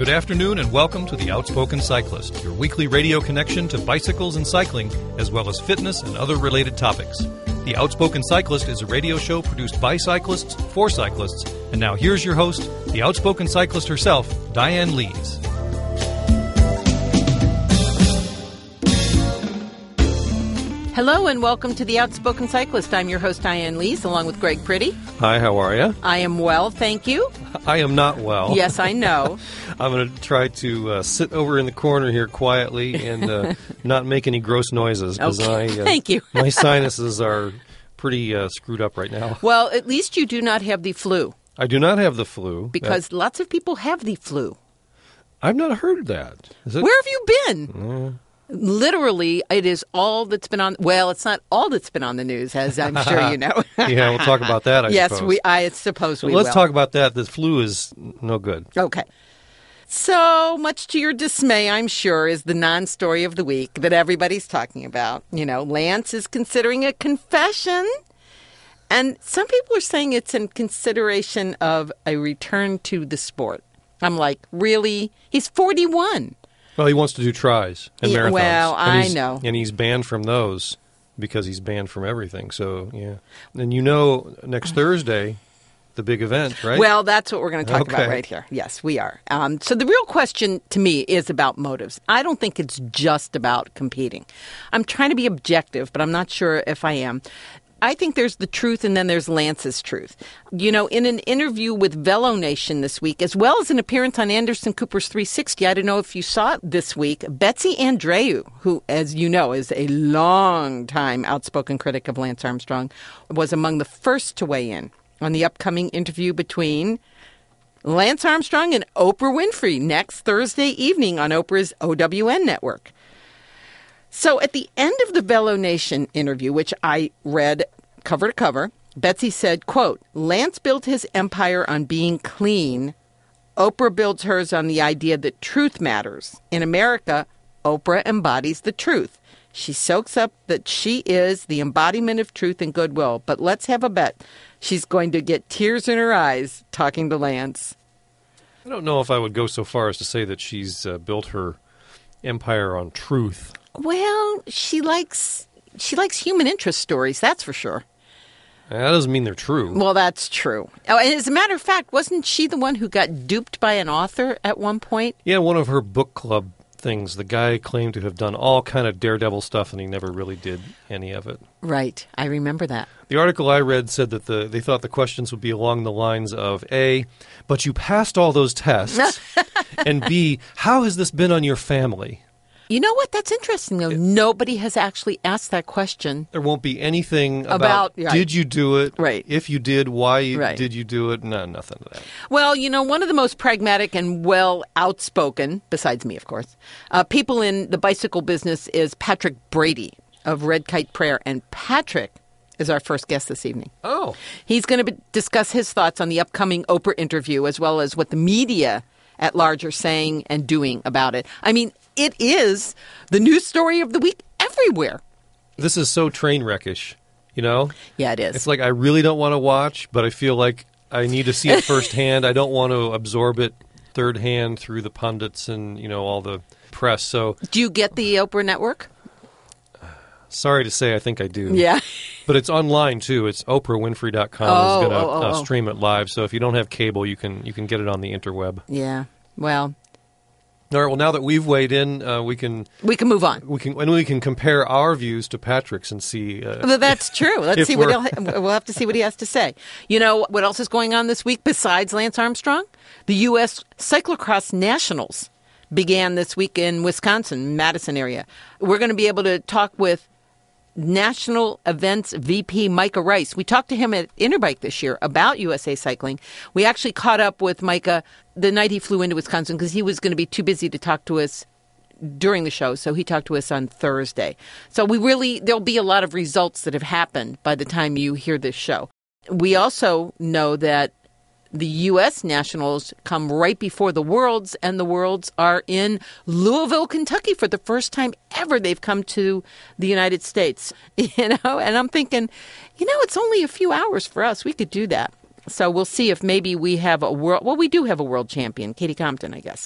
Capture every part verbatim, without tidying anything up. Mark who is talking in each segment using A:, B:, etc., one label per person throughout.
A: Good afternoon and welcome to The Outspoken Cyclist, your weekly radio connection to bicycles and cycling, as well as fitness and other related topics. The Outspoken Cyclist is a radio show produced by cyclists for cyclists. And now here's your host, the outspoken cyclist herself, Diane Lees.
B: Hello and welcome to The Outspoken Cyclist. I'm your host, Diane Lees, along with Greg Priddy.
A: Hi, how are you?
B: I am well, thank you.
A: I am not well.
B: Yes, I know.
A: I'm going to try to uh, sit over in the corner here quietly and uh, not make any gross noises.
B: Okay,
A: I, uh,
B: thank you.
A: My sinuses are pretty uh, screwed up right now.
B: Well, at least you do not have the flu.
A: I do not have the flu.
B: Because that, lots of people have the flu.
A: I've not heard that. Is it?
B: Where have you been? Mm. Literally, it is all that's been on. Well, it's not all that's been on the news, as I'm sure you know.
A: Yeah, we'll talk about that, I
B: yes,
A: suppose.
B: we. I suppose
A: so
B: we
A: let's
B: will.
A: talk about that. The flu is no good.
B: Okay. So, much to your dismay, I'm sure, is the non-story of the week that everybody's talking about. You know, Lance is considering a confession. And some people are saying it's in consideration of a return to the sport. I'm like, really? He's forty-one.
A: Well, he wants to do tries and
B: yeah,
A: marathons.
B: Well,
A: and
B: I know.
A: And he's banned from those because he's banned from everything. So, yeah. And you know, next Thursday, the big event, right?
B: Well, that's what we're going to talk
A: okay.
B: about right here. Yes, we are. Um, so the real question to me is about motives. I don't think it's just about competing. I'm trying to be objective, but I'm not sure if I am. I think there's the truth and then there's Lance's truth. You know, in an interview with Velo Nation this week, as well as an appearance on Anderson Cooper's three sixty, I don't know if you saw it this week, Betsy Andreu, who, as you know, is a long-time outspoken critic of Lance Armstrong, was among the first to weigh in on the upcoming interview between Lance Armstrong and Oprah Winfrey next Thursday evening on Oprah's O W N network. So at the end of the Velo Nation interview, which I read cover to cover, Betsy said, quote, Lance built his empire on being clean. Oprah builds hers on the idea that truth matters. In America, Oprah embodies the truth. She soaks up that she is the embodiment of truth and goodwill. But let's have a bet. She's going to get tears in her eyes talking to Lance.
A: I don't know if I would go so far as to say that she's uh, built her empire on truth.
B: Well, she likes she likes human interest stories, that's for sure.
A: That doesn't mean they're true.
B: Well, that's true. Oh, and as a matter of fact, wasn't she the one who got duped by an author at one point?
A: Yeah, one of her book club things. The guy claimed to have done all kind of daredevil stuff, and he never really did any of it.
B: Right. I remember that.
A: The article I read said that the they thought the questions would be along the lines of, A, but you passed all those tests, and B, how has this been on your family?
B: You know what? That's interesting, though. It, Nobody has actually asked that question.
A: There won't be anything about,
B: about right.
A: did you do it?
B: Right.
A: If you did, why
B: right.
A: did you do it? No, nothing to that.
B: Well, you know, one of the most pragmatic and well outspoken, besides me, of course, uh, people in the bicycle business is Patrick Brady of Red Kite Prayer. And Patrick is our first guest this evening.
A: Oh.
B: He's going to discuss his thoughts on the upcoming Oprah interview, as well as what the media at large are saying and doing about it. I mean, it is the news story of the week everywhere.
A: This is so train wreckish, you know?
B: Yeah, it is.
A: It's like I really don't want to watch, but I feel like I need to see it firsthand. I don't want to absorb it third hand through the pundits and, you know, all the press. So,
B: do you get the Oprah Network?
A: Sorry to say, I think I do.
B: Yeah.
A: But it's online, too. It's Oprah Winfrey dot com
B: oh,
A: is going to
B: oh, oh,
A: uh,
B: oh.
A: stream it live. So if you don't have cable, you can you can get it on the interweb.
B: Yeah. Well.
A: All right. Well, now that we've weighed in, uh, we can
B: we can move on.
A: We can and we can compare our views to Patrick's and see. Uh,
B: well, that's true. Let's see what
A: he'll,
B: we'll have to see what he has to say. You know what else is going on this week besides Lance Armstrong? The U S Cyclocross Nationals began this week in Wisconsin, Madison area. We're going to be able to talk with National Events V P Micah Rice. We talked to him at Interbike this year about U S A Cycling. We actually caught up with Micah the night he flew into Wisconsin because he was going to be too busy to talk to us during the show, so he talked to us on Thursday. So we really, there'll be a lot of results that have happened by the time you hear this show. We also know that the U S Nationals come right before the Worlds, and the Worlds are in Louisville, Kentucky for the first time ever they've come to the United States. You know, and I'm thinking, you know, it's only a few hours for us. We could do that. So we'll see if maybe we have a world. Well, we do have a world champion, Katie Compton, I guess.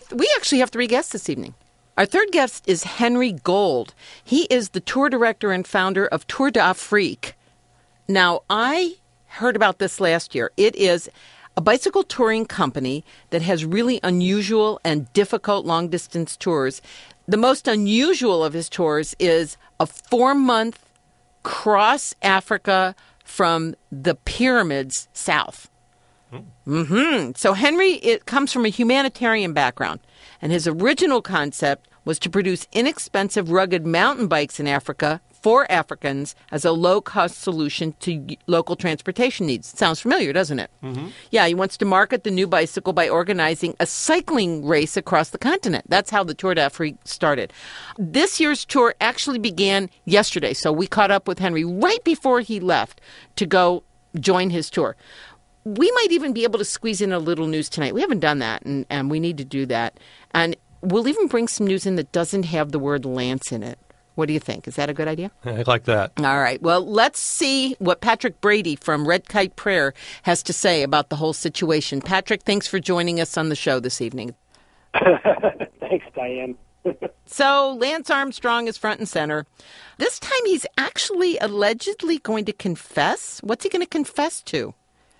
B: We actually have three guests this evening. Our third guest is Henry Gold. He is the tour director and founder of Tour d'Afrique. Now, I heard about this last year. It is a bicycle touring company that has really unusual and difficult long-distance tours. The most unusual of his tours is a four-month cross Africa from the pyramids south. Mm-hmm. So Henry, it comes from a humanitarian background, and his original concept was to produce inexpensive, rugged mountain bikes in Africa for Africans as a low-cost solution to local transportation needs. Sounds familiar, doesn't it? Mm-hmm. Yeah, he wants to market the new bicycle by organizing a cycling race across the continent. That's how the Tour d'Afrique started. This year's tour actually began yesterday, so we caught up with Henry right before he left to go join his tour. We might even be able to squeeze in a little news tonight. We haven't done that, and, and we need to do that. And we'll even bring some news in that doesn't have the word Lance in it. What do you think? Is that a good idea?
A: I like that.
B: All right. Well, let's see what Patrick Brady from Red Kite Prayer has to say about the whole situation. Patrick, thanks for joining us on the show this evening.
C: Thanks, Diane.
B: So Lance Armstrong is front and center. This time he's actually allegedly going to confess. What's he going to confess to?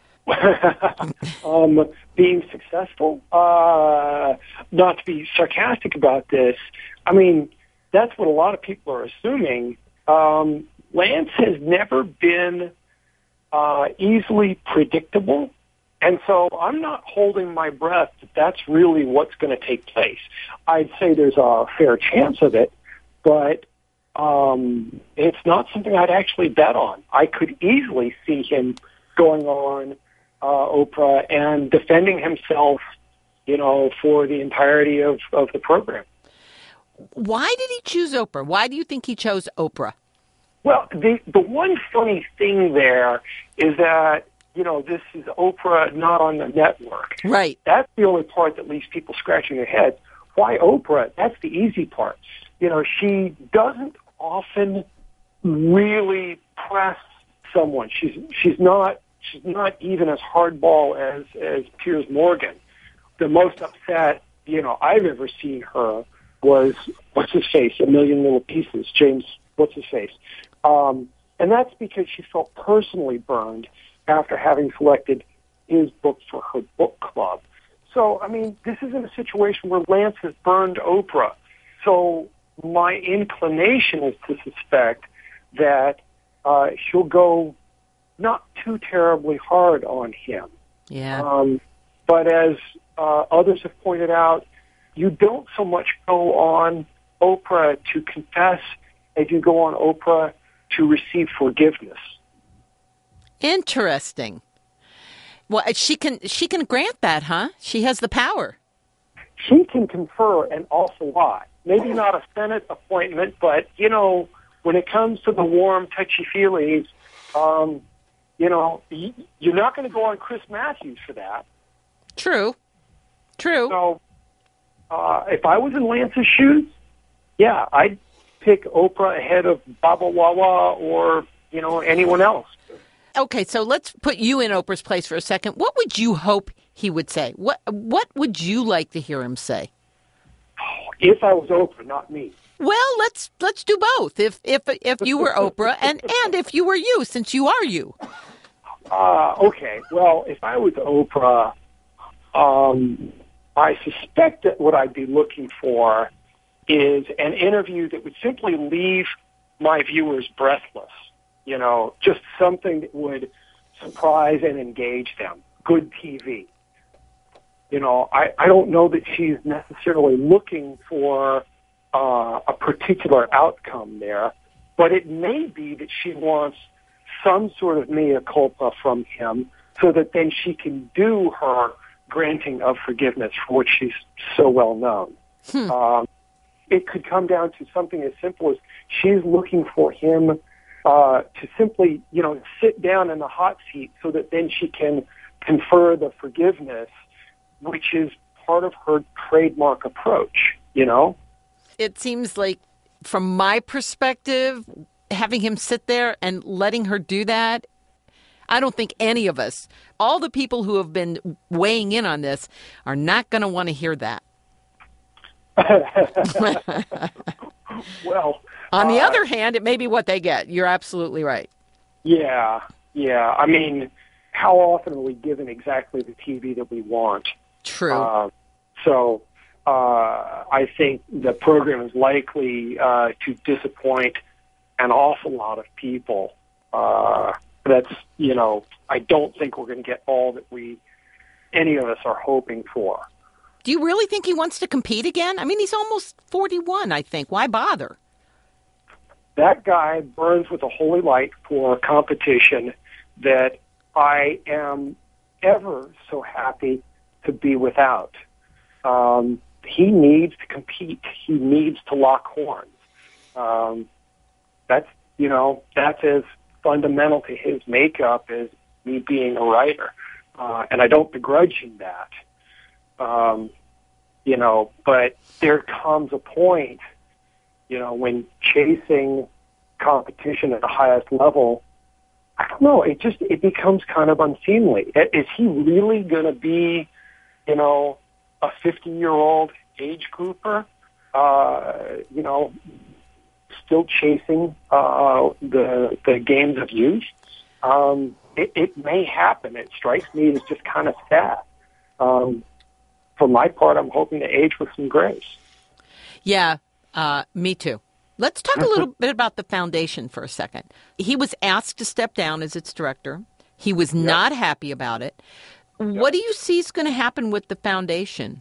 C: um, being successful. Uh, not to be sarcastic about this, I mean, that's what a lot of people are assuming. Um, Lance has never been uh, easily predictable, and so I'm not holding my breath that that's really what's going to take place. I'd say there's a fair chance of it, but um, it's not something I'd actually bet on. I could easily see him going on Uh, Oprah and defending himself, you know, for the entirety of, of the program.
B: Why did he choose Oprah? Why do you think he chose Oprah?
C: Well, the the one funny thing there is that, you know, this is Oprah not on the network.
B: Right.
C: That's the only part that leaves people scratching their heads. Why Oprah? That's the easy part. You know, she doesn't often really press someone. She's she's not She's not even as hardball as, as Piers Morgan. The most upset, you know, I've ever seen her was, what's his face, A Million Little Pieces, James, what's his face. Um, and that's because she felt personally burned after having selected his book for her book club. So, I mean, this isn't a situation where Lance has burned Oprah. So my inclination is to suspect that uh, she'll go not too terribly hard on him.
B: Yeah.
C: Um, but as uh, others have pointed out, you don't so much go on Oprah to confess as you go on Oprah to receive forgiveness.
B: Interesting. Well, she can she can grant that, huh? She has the power.
C: She can confer an awful lot. Maybe not a Senate appointment, but, you know, when it comes to the warm, touchy-feelies, um, you know, you're not going to go on Chris Matthews for that.
B: True. True.
C: So uh, if I was in Lance's shoes, yeah, I'd pick Oprah ahead of Baba Wawa or, you know, anyone else.
B: Okay, so let's put you in Oprah's place for a second. What would you hope he would say? What What would you like to hear him say?
C: If I was Oprah, not me.
B: Well, let's let's do both. If if if you were Oprah and, and if you were you, since you are you.
C: Uh, okay. Well, if I was Oprah, um, I suspect that what I'd be looking for is an interview that would simply leave my viewers breathless. You know, just something that would surprise and engage them. Good T V. You know, I, I don't know that she's necessarily looking for uh, a particular outcome there, but it may be that she wants some sort of mea culpa from him so that then she can do her granting of forgiveness for which she's so well known. Hmm. Um, it could come down to something as simple as she's looking for him uh, to simply, you know, sit down in the hot seat so that then she can confer the forgiveness, which is part of her trademark approach, you know?
B: It seems like, from my perspective, having him sit there and letting her do that, I don't think any of us, all the people who have been weighing in on this, are not going to want to hear that.
C: Well,
B: on the
C: uh,
B: other hand, it may be what they get. You're absolutely right.
C: Yeah, yeah. I mean, how often are we given exactly the T V that we want?
B: True.
C: Uh, so uh, I think the program is likely uh, to disappoint an awful lot of people. Uh, that's, you know, I don't think we're going to get all that we, any of us are hoping for.
B: Do you really think he wants to compete again? I mean, he's almost forty-one, I think. Why bother?
C: That guy burns with a holy light for competition that I am ever so happy to be without. Um, he needs to compete. He needs to lock horns. Um, that's, you know, that's as fundamental to his makeup as me being a writer. Uh, and I don't begrudge him that. Um, you know, but there comes a point, you know, when chasing competition at the highest level, I don't know, it just, it becomes kind of unseemly. Is he really going to be, you know, a fifty-year-old age grouper, uh, you know, still chasing uh, the the games of youth? Um, it, it may happen. It strikes me as just kind of sad. Um, for my part, I'm hoping to age with some grace.
B: Yeah, uh, me too. Let's talk a little bit about the foundation for a second. He was asked to step down as its director. He was yep. not happy about it. Yep. What do you see is going to happen with the foundation?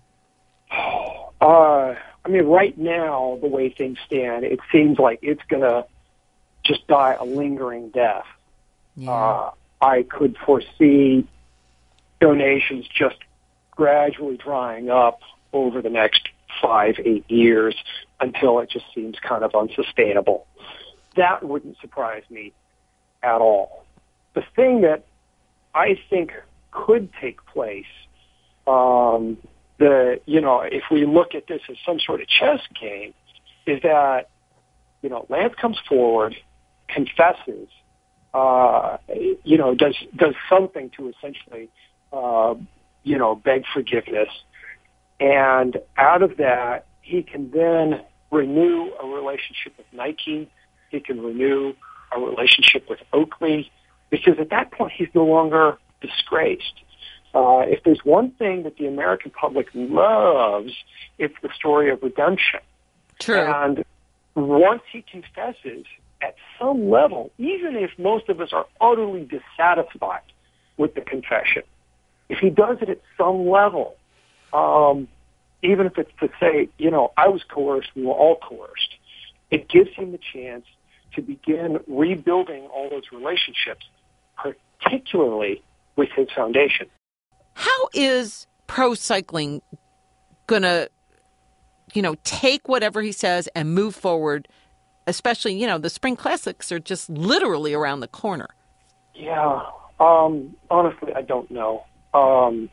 C: Uh, I mean, right now, the way things stand, it seems like it's going to just die a lingering death. Yeah. Uh, I could foresee donations just gradually drying up over the next five, eight years until it just seems kind of unsustainable. That wouldn't surprise me at all. The thing that I think could take place, um, the you know, if we look at this as some sort of chess game, is that, you know, Lance comes forward, confesses, uh, you know, does does something to essentially, uh, you know, beg forgiveness. And out of that, he can then renew a relationship with Nike. He can renew a relationship with Oakley, because at that point, he's no longer disgraced. Uh, if there's one thing that the American public loves, it's the story of redemption.
B: True.
C: And once he confesses, at some level, even if most of us are utterly dissatisfied with the confession, if he does it at some level, um, even if it's to say, you know, I was coerced, we were all coerced, it gives him the chance to begin rebuilding all those relationships, particularly with his foundation.
B: How is pro cycling going to, you know, take whatever he says and move forward, especially, you know, the Spring Classics are just literally around the corner?
C: Yeah, um, honestly, I don't know. Um,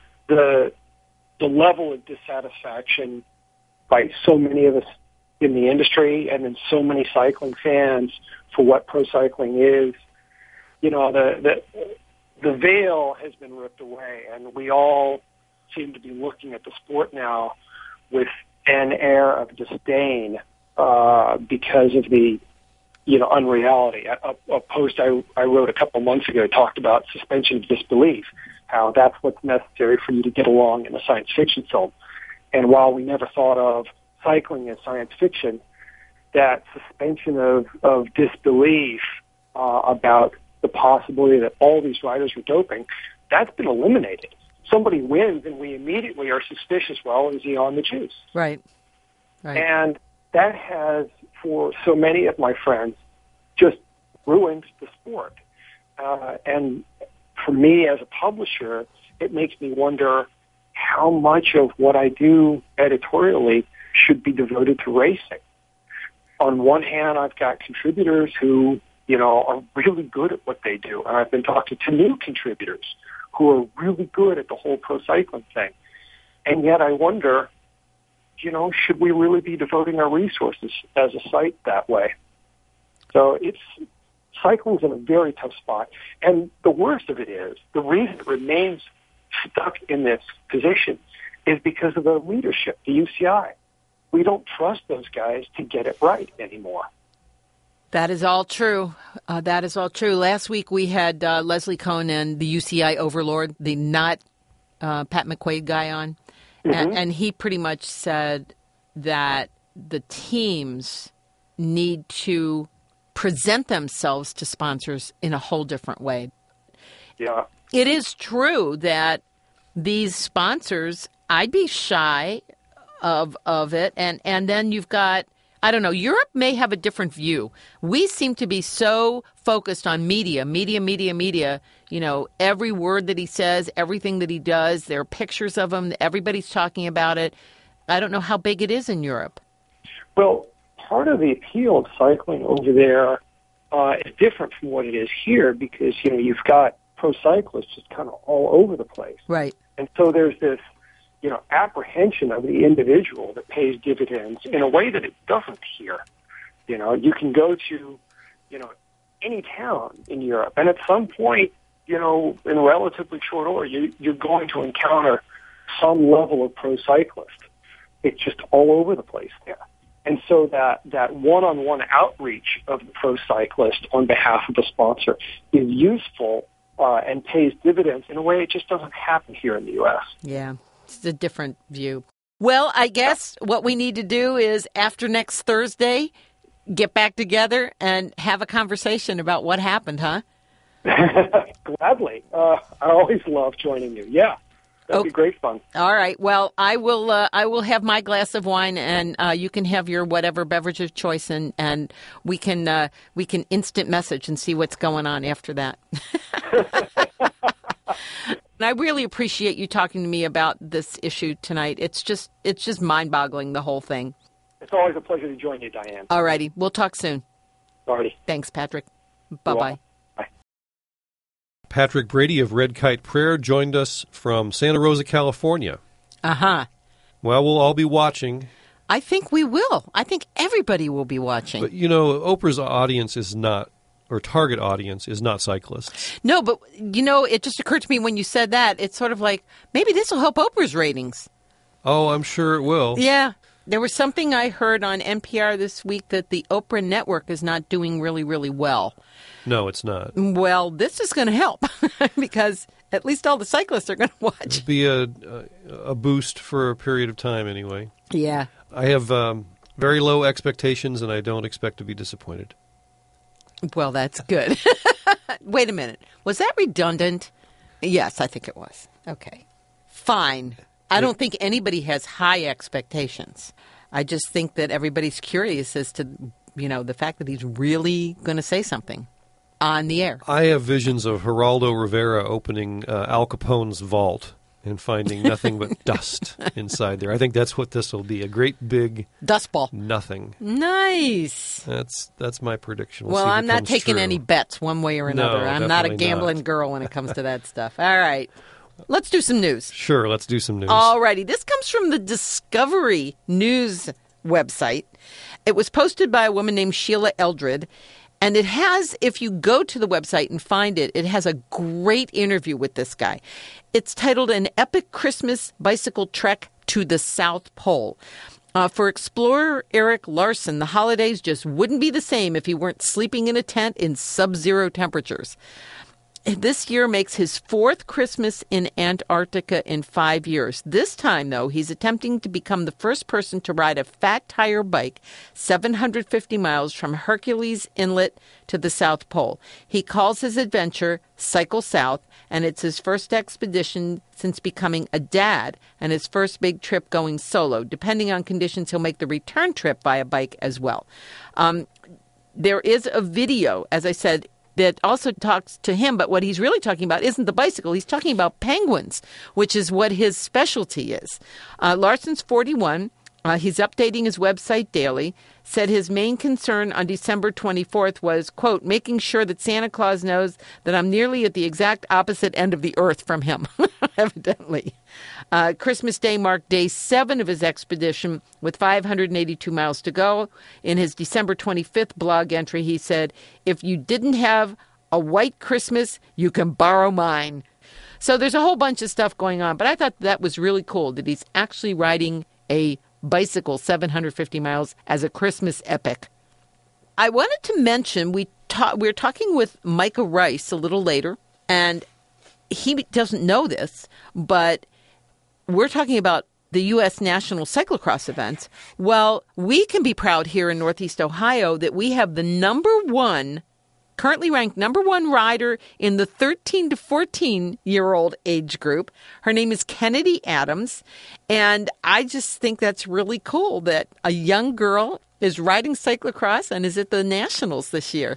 C: the the level of dissatisfaction by so many of us in the industry and in so many cycling fans for what pro cycling is, you know, the the the veil has been ripped away, and we all seem to be looking at the sport now with an air of disdain uh, because of the, you know, unreality. A, a post I, I wrote a couple months ago talked about suspension of disbelief, how that's what's necessary for you to get along in a science fiction film. And while we never thought of cycling as science fiction, that suspension of, of disbelief uh, about the possibility that all these riders were doping, that's been eliminated. Somebody wins and we immediately are suspicious, well, is he on the juice?
B: Right. Right.
C: And that has, for so many of my friends, just ruined the sport. Uh, and for me as a publisher, it makes me wonder how much of what I do editorially should be devoted to racing. On one hand, I've got contributors who, you know, are really good at what they do. And I've been talking to new contributors who are really good at the whole pro cycling thing. And yet I wonder, you know, should we really be devoting our resources as a site that way? So it's, cycling's in a very tough spot. And the worst of it is, the reason it remains stuck in this position is because of the leadership, the U C I. we don't trust those guys to get it right anymore.
B: That is all true. Uh, that is all true. Last week we had uh, Leslie Cohn and the U C I overlord, the not uh, Pat McQuaid guy on. Mm-hmm. And, and he pretty much said that the teams need to present themselves to sponsors in a whole different way.
C: Yeah.
B: It is true that these sponsors, I'd be shy of of it. And, and then you've got, I don't know, Europe may have a different view. We seem to be so focused on media, media, media, media. You know, every word that he says, everything that he does, there are pictures of him. Everybody's talking about it. I don't know how big it is in Europe.
C: Well, part of the appeal of cycling over there uh, is different from what it is here because, you know, you've got pro cyclists just kind of all over the place.
B: Right.
C: And so there's this, you know, apprehension of the individual that pays dividends in a way that it doesn't here. You know, you can go to, you know, any town in Europe, and at some point, you know, in relatively short order, you, you're going to encounter some level of pro cyclist. It's just all over the place there. And so that, that one-on-one outreach of the pro cyclist on behalf of the sponsor is useful uh, and pays dividends in a way it just doesn't happen here in the U S.
B: Yeah. It's a different view. Well, I guess what we need to do is after next Thursday, get back together and have a conversation about what happened, huh?
C: Gladly. Uh, I always love joining you. Yeah, that'd
B: oh.
C: be great fun.
B: All right. Well, I will. Uh, I will have my glass of wine, and uh, you can have your whatever beverage of choice, and, and we can uh, we can instant message and see what's going on after that. And I really appreciate you talking to me about this issue tonight. It's just it's just mind-boggling, the whole thing.
C: It's always a pleasure to join you, Diane.
B: All righty. We'll talk soon.
C: All righty.
B: Thanks, Patrick. Bye-bye.
C: Bye.
A: Patrick Brady of Red Kite Prayer joined us from Santa Rosa, California.
B: Uh-huh.
A: Well, we'll all be watching.
B: I think we will. I think everybody will be watching.
A: But, you know, Oprah's audience is not, or target audience is not cyclists.
B: No, but, you know, it just occurred to me when you said that, it's sort of like, maybe this will help Oprah's ratings.
A: Oh, I'm sure it will.
B: Yeah. There was something I heard on N P R this week that the Oprah network is not doing really, really well.
A: No, it's not.
B: Well, this is going to help because at least all the cyclists are going to watch.
A: It'll be a, a, a boost for a period of time anyway.
B: Yeah.
A: I have um, very low expectations, and I don't expect to be disappointed.
B: Well, that's good. Wait a minute. Was that redundant? Yes, I think it was. Okay. Fine. I don't think anybody has high expectations. I just think that everybody's curious as to, you know, the fact that he's really going to say something on the air.
A: I have visions of Geraldo Rivera opening uh, Al Capone's vault and finding nothing but dust inside there. I think that's what this will be, a great big
B: dust ball.
A: Nothing.
B: Nice.
A: That's that's my prediction. We'll,
B: well,
A: see if
B: I'm
A: it
B: not
A: comes
B: taking
A: true.
B: any bets one way or another.
A: No,
B: I'm not a
A: definitely
B: gambling
A: not.
B: girl when it comes to that stuff. All right. Let's do some news.
A: Sure, let's do some news.
B: All righty. This comes from the Discovery News website. It was posted by a woman named Sheila Eldred. And it has, if you go to the website and find it, it has a great interview with this guy. It's titled An Epic Christmas Bicycle Trek to the South Pole. Uh, for explorer Eric Larson, the holidays just wouldn't be the same if he weren't sleeping in a tent in sub-zero temperatures. This year makes his fourth Christmas in Antarctica in five years. This time, though, he's attempting to become the first person to ride a fat tire bike seven hundred fifty miles from Hercules Inlet to the South Pole. He calls his adventure Cycle South, and it's his first expedition since becoming a dad and his first big trip going solo. Depending on conditions, he'll make the return trip by a bike as well. Um, there is a video, as I said, that also talks to him, but what he's really talking about isn't the bicycle. He's talking about penguins, which is what his specialty is. Uh, Larson's forty-one. Uh, he's updating his website daily. Said his main concern on December twenty-fourth was, quote, making sure that Santa Claus knows that I'm nearly at the exact opposite end of the earth from him, evidently. Uh, Christmas Day marked day seven of his expedition with five hundred eighty-two miles to go. In his December twenty-fifth blog entry, he said, if you didn't have a white Christmas, you can borrow mine. So there's a whole bunch of stuff going on, but I thought that was really cool that he's actually riding a bicycle seven hundred fifty miles as a Christmas epic. I wanted to mention, we ta- we were talking with Micah Rice a little later, and he doesn't know this, but we're talking about the U S National Cyclocross events. Well, we can be proud here in Northeast Ohio that we have the number one, currently ranked number one rider in the thirteen to fourteen-year-old age group. Her name is Kennedy Adams, and I just think that's really cool that a young girl is riding cyclocross and is at the Nationals this year.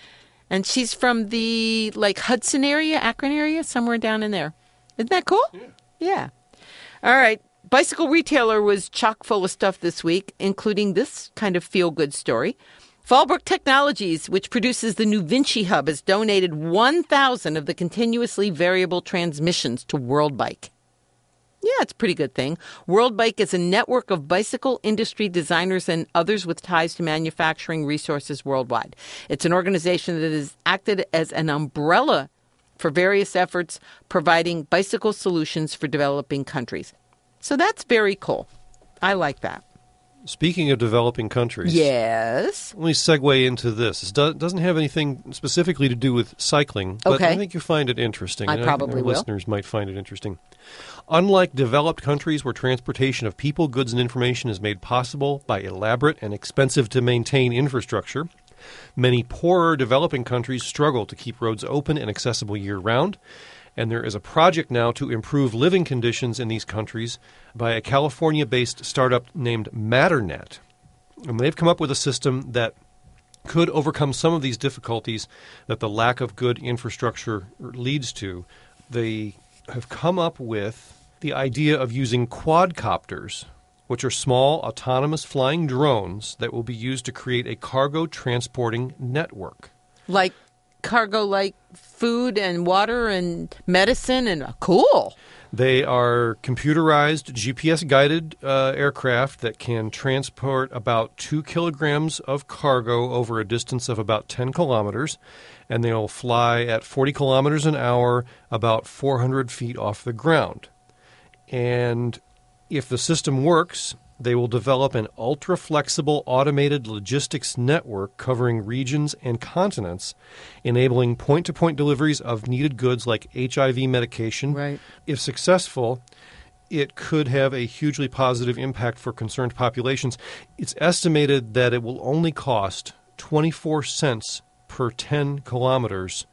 B: And she's from the, like, Hudson area, Akron area, somewhere down in there. Isn't that cool?
D: Yeah.
B: Yeah. All right. Bicycle Retailer was chock full of stuff this week, including this kind of feel-good story. Fallbrook Technologies, which produces the new Vinci Hub, has donated one thousand of the continuously variable transmissions to World Bike. Yeah, it's a pretty good thing. World Bike is a network of bicycle industry designers and others with ties to manufacturing resources worldwide. It's an organization that has acted as an umbrella for various efforts providing bicycle solutions for developing countries. So that's very cool. I like that.
D: Speaking of developing countries,
B: yes.
D: let me segue into this. It do- doesn't have anything specifically to do with cycling, but
B: okay.
D: I think you'll find it interesting.
B: I
D: and
B: probably
D: our
B: will.
D: Listeners might find it interesting. Unlike developed countries where transportation of people, goods, and information is made possible by elaborate and expensive-to-maintain infrastructure, many poorer developing countries struggle to keep roads open and accessible year-round. And there is a project now to improve living conditions in these countries by a California-based startup named Matternet. And they've come up with a system that could overcome some of these difficulties that the lack of good infrastructure leads to. They have come up with the idea of using quadcopters, which are small autonomous flying drones that will be used to create a cargo transporting network.
B: Like cargo, like food and water and medicine, and uh, cool.
D: They are computerized, G P S-guided uh, aircraft that can transport about two kilograms of cargo over a distance of about ten kilometers, and they'll fly at forty kilometers an hour, about four hundred feet off the ground. And if the system works, they will develop an ultra-flexible automated logistics network covering regions and continents, enabling point-to-point deliveries of needed goods like H I V medication.
B: Right.
D: If successful, it could have a hugely positive impact for concerned populations. It's estimated that it will only cost twenty-four cents per ten kilometers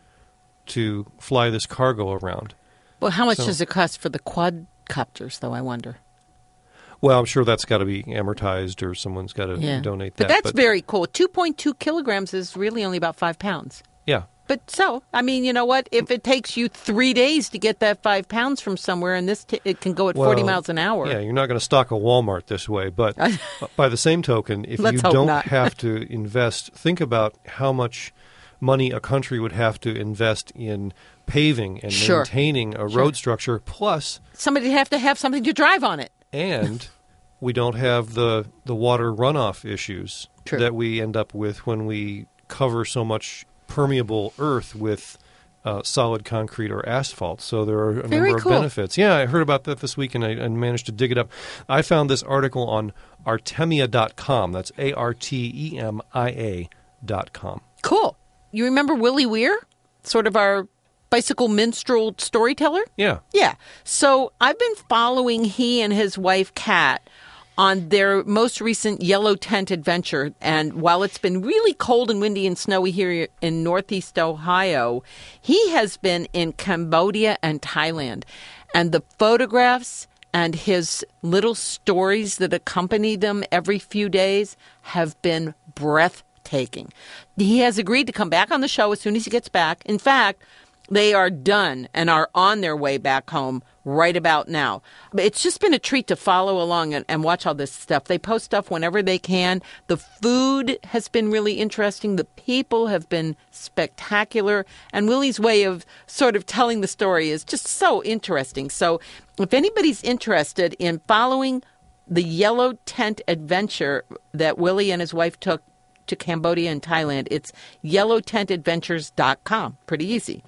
D: to fly this cargo around.
B: Well, how much
D: So-
B: does it cost for the quadcopters, though, I wonder?
D: Well, I'm sure that's got to be amortized or someone's got to
B: Yeah.
D: donate that.
B: But that's very cool. two point two kilograms is really only about five pounds.
D: Yeah.
B: But so, I mean, you know what? If it takes you three days to get that five pounds from somewhere, and this t- it can go at forty
D: Well,
B: miles an hour.
D: Yeah, you're not going to stock a Walmart this way. But by the same token, if
B: Let's
D: you
B: hope
D: don't
B: not.
D: have to invest, think about how much money a country would have to invest in paving and
B: Sure.
D: maintaining a
B: Sure.
D: road structure. Plus,
B: Somebody have to have something to drive on it.
D: and we don't have the, the water runoff issues
B: True.
D: that we end up with when we cover so much permeable earth with uh, solid concrete or asphalt. So there are a
B: Very
D: number
B: cool.
D: of benefits. Yeah, I heard about that this week, and I, I managed to dig it up. I found this article on artemia dot com. That's A R T E M I A dot com.
B: Cool. You remember Willie Weir? Sort of our bicycle minstrel storyteller?
D: Yeah.
B: Yeah. So I've been following he and his wife, Kat, on their most recent yellow tent adventure. And while it's been really cold and windy and snowy here in Northeast Ohio, he has been in Cambodia and Thailand. And the photographs and his little stories that accompany them every few days have been breathtaking. He has agreed to come back on the show as soon as he gets back. In fact, they are done and are on their way back home right about now. It's just been a treat to follow along and, and watch all this stuff. They post stuff whenever they can. The food has been really interesting. The people have been spectacular. And Willie's way of sort of telling the story is just so interesting. So if anybody's interested in following the yellow tent adventure that Willie and his wife took to Cambodia and Thailand, it's yellow tent adventures dot com. Pretty easy.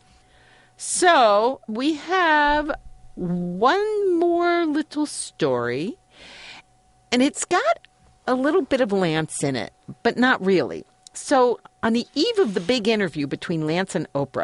B: So we have one more little story. And it's got a little bit of Lance in it, but not really. So on the eve of the big interview between Lance and Oprah,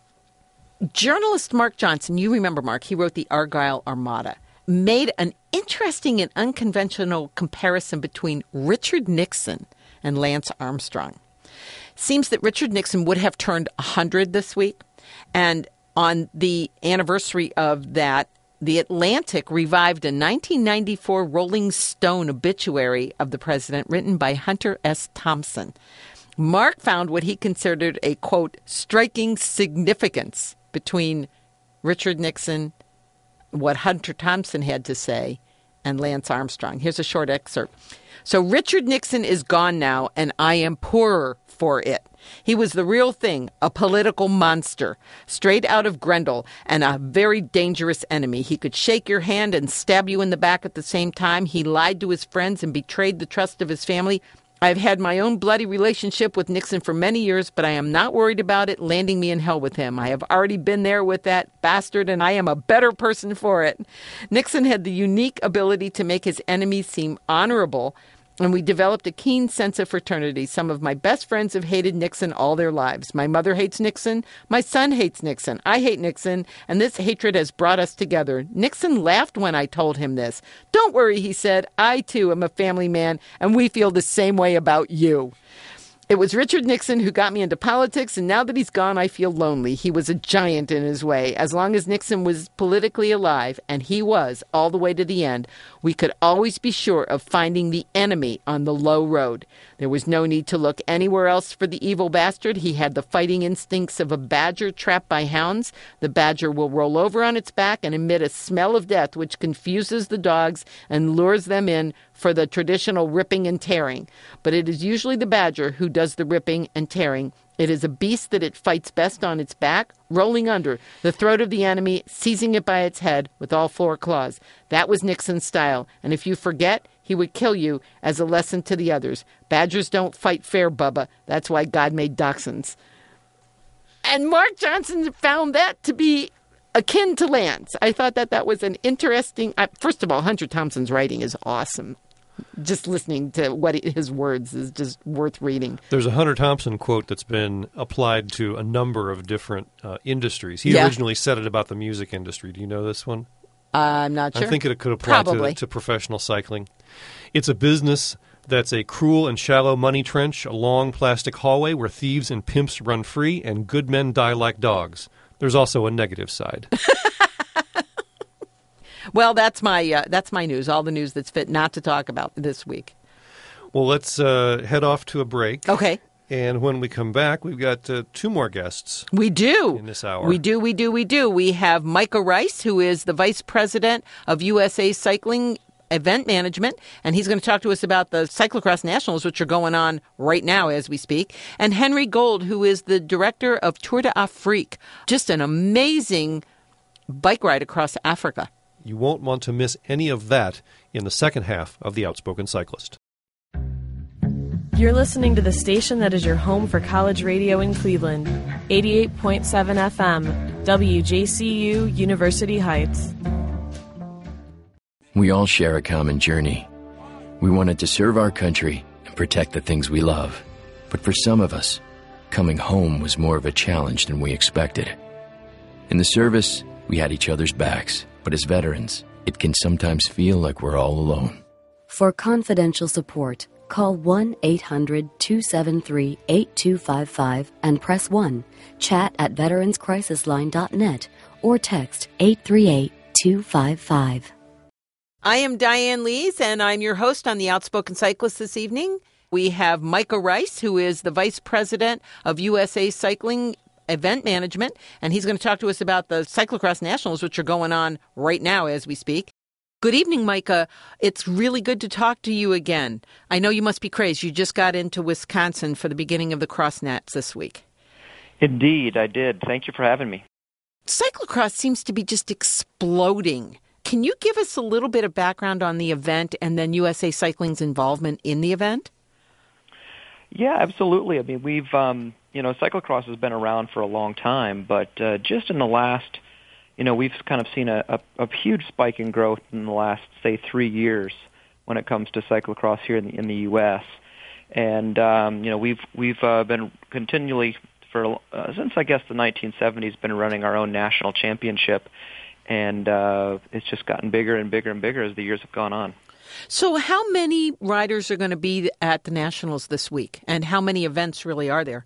B: journalist Mark Johnson, you remember Mark, he wrote the Argyle Armada, made an interesting and unconventional comparison between Richard Nixon and Lance Armstrong. Seems that Richard Nixon would have turned one hundred this week, and on the anniversary of that, The Atlantic revived a nineteen ninety-four Rolling Stone obituary of the president written by Hunter S. Thompson. Mark found what he considered a, quote, striking significance between Richard Nixon, what Hunter Thompson had to say, and Lance Armstrong. Here's a short excerpt. So Richard Nixon is gone now, and I am poorer for it. He was the real thing, a political monster, straight out of Grendel, and a very dangerous enemy. He could shake your hand and stab you in the back at the same time. He lied to his friends and betrayed the trust of his family. I've had my own bloody relationship with Nixon for many years, but I am not worried about it landing me in hell with him. I have already been there with that bastard, and I am a better person for it. Nixon had the unique ability to make his enemies seem honorable, and we developed a keen sense of fraternity. Some of my best friends have hated Nixon all their lives. My mother hates Nixon. My son hates Nixon. I hate Nixon. And this hatred has brought us together. Nixon laughed when I told him this. Don't worry, he said. I, too, am a family man, and we feel the same way about you. It was Richard Nixon who got me into politics, and now that he's gone, I feel lonely. He was a giant in his way. As long as Nixon was politically alive, and he was all the way to the end, we could always be sure of finding the enemy on the low road. There was no need to look anywhere else for the evil bastard. He had the fighting instincts of a badger trapped by hounds. The badger will roll over on its back and emit a smell of death which confuses the dogs and lures them in for the traditional ripping and tearing. But it is usually the badger who does the ripping and tearing. It is a beast that it fights best on its back, rolling under the throat of the enemy, seizing it by its head with all four claws. That was Nixon's style, and if you forget, he would kill you as a lesson to the others. Badgers don't fight fair, Bubba. That's why God made dachshunds. And Mark Johnson found that to be akin to Lance. I thought that that was an interesting... Uh, first of all, Hunter Thompson's writing is awesome. Just listening to what he, his words is just worth reading.
D: There's a Hunter Thompson quote that's been applied to a number of different uh, industries. He
B: yeah.
D: originally said it about the music industry. Do you know this one?
B: Uh, I'm not sure.
D: I think it could apply
B: Probably.
D: to, to professional cycling. It's a business that's a cruel and shallow money trench, a long plastic hallway where thieves and pimps run free and good men die like dogs. There's also a negative side.
B: Well, that's my uh, that's my news, all the news that's fit not to talk about this week.
D: Well, let's uh, head off to a break.
B: Okay.
D: And when we come back, we've got uh, two more guests.
B: We do.
D: In this hour.
B: We do, we do, we do. We have Micah Rice, who is the Vice President of U S A Cycling Event Management, and he's going to talk to us about the Cyclocross Nationals, which are going on right now as we speak, and Henry Gold, who is the Director of Tour de Afrique. Just an amazing bike ride across Africa.
D: You won't want to miss any of that in the second half of The Outspoken Cyclist.
E: You're listening to the station that is your home for college radio in Cleveland, eighty-eight point seven F M, W J C U, University Heights.
F: We all share a common journey. We wanted to serve our country and protect the things we love. But for some of us, coming home was more of a challenge than we expected. In the service, we had each other's backs. But as veterans, it can sometimes feel like we're all alone.
G: For confidential support, call one eight hundred two seven three eight two five five and press one, chat at veterans crisis line dot net, or text eight three eight two five five.
B: I am Diane Lees, and I'm your host on The Outspoken Cyclist this evening. We have Micah Rice, who is the Vice President of U S A Cycling Event Management, and he's going to talk to us about the Cyclocross Nationals, which are going on right now as we speak. Good evening, Micah. It's really good to talk to you again. I know you must be crazy. You just got into Wisconsin for the beginning of the Cross Nats this week.
H: Indeed, I did. Thank you for having me.
B: Cyclocross seems to be just exploding. Can you give us a little bit of background on the event and then U S A Cycling's involvement in the event?
H: Yeah, absolutely. I mean, we've, um, you know, cyclocross has been around for a long time, but uh, just in the last, you know, we've kind of seen a, a, a huge spike in growth in the last, say, three years when it comes to cyclocross here in the, in the U S And um, you know, we've we've uh, been continually for uh, since I guess the nineteen seventies been running our own national championship, and uh, it's just gotten bigger and bigger and bigger as the years have gone on.
B: So, how many riders are going to be at the Nationals this week, and how many events really are there?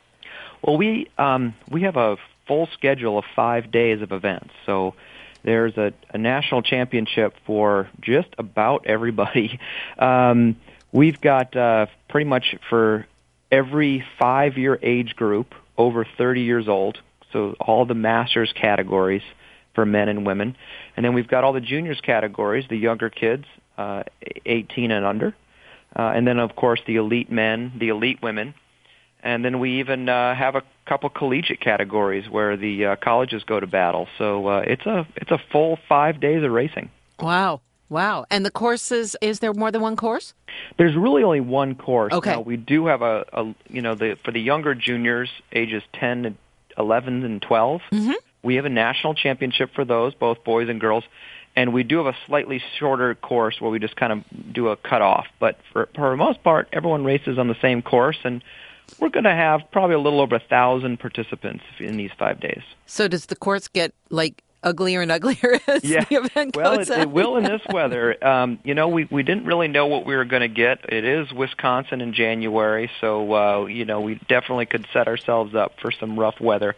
H: Well, we um, we have a full schedule of five days of events. So there's a, a national championship for just about everybody. Um, we've got uh, pretty much for every five-year age group over thirty years old, so all the Masters categories for men and women. And then we've got all the juniors categories, the younger kids, uh, eighteen and under. Uh, and then, of course, the elite men, the elite women. And then we even uh, have a couple collegiate categories where the uh, colleges go to battle. So uh, it's a it's a full five days of racing.
B: Wow. Wow. And the courses, is there more than one course?
H: There's really only one course.
B: Okay.
H: Now, we do have a, a you know, the for the younger juniors, ages ten, eleven, and twelve,
B: mm-hmm.
H: we have a national championship for those, both boys and girls. And we do have a slightly shorter course where we just kind of do a cutoff. But for, for the most part, everyone races on the same course, and we're going to have probably a little over a thousand participants in these five days.
B: So does the course get, like, uglier and uglier as
H: yeah.
B: the event
H: well,
B: goes
H: it,
B: on?
H: it will in this weather. Um, you know, we, we didn't really know what we were going to get. It is Wisconsin in January, so, uh, you know, we definitely could set ourselves up for some rough weather.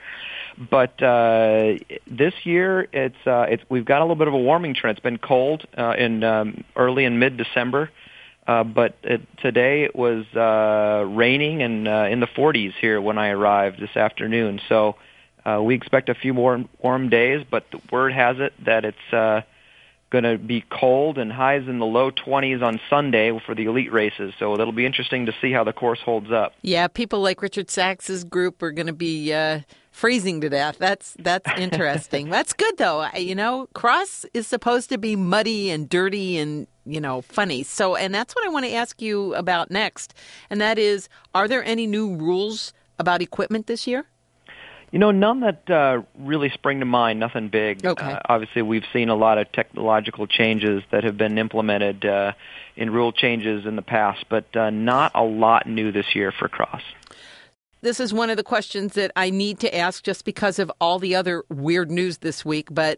H: But uh, this year, it's uh, it's we've got a little bit of a warming trend. It's been cold uh, in um, early and mid-December, uh, but it, today it was uh, raining and uh, in the forties here when I arrived this afternoon. So uh, we expect a few more warm days, but the word has it that it's uh, going to be cold and highs in the low twenties on Sunday for the elite races. So it'll be interesting to see how the course holds up.
B: Yeah, people like Richard Sachs's group are going to be uh, freezing to death. That's that's interesting. That's good, though. You know, cross is supposed to be muddy and dirty and, you know, funny. So, and that's what I want to ask you about next. And that is, are there any new rules about equipment this year?
H: You know, none that uh, really spring to mind, nothing big.
B: Okay.
H: Uh, obviously, we've seen a lot of technological changes that have been implemented uh, in rule changes in the past, but uh, not a lot new this year for cross.
B: This is one of the questions that I need to ask just because of all the other weird news this week, but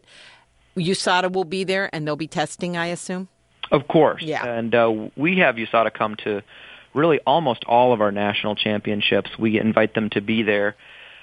B: U S A D A will be there and they'll be testing, I assume?
H: Of course.
B: Yeah.
H: And uh, we have U S A D A come to really almost all of our national championships. We invite them to be there.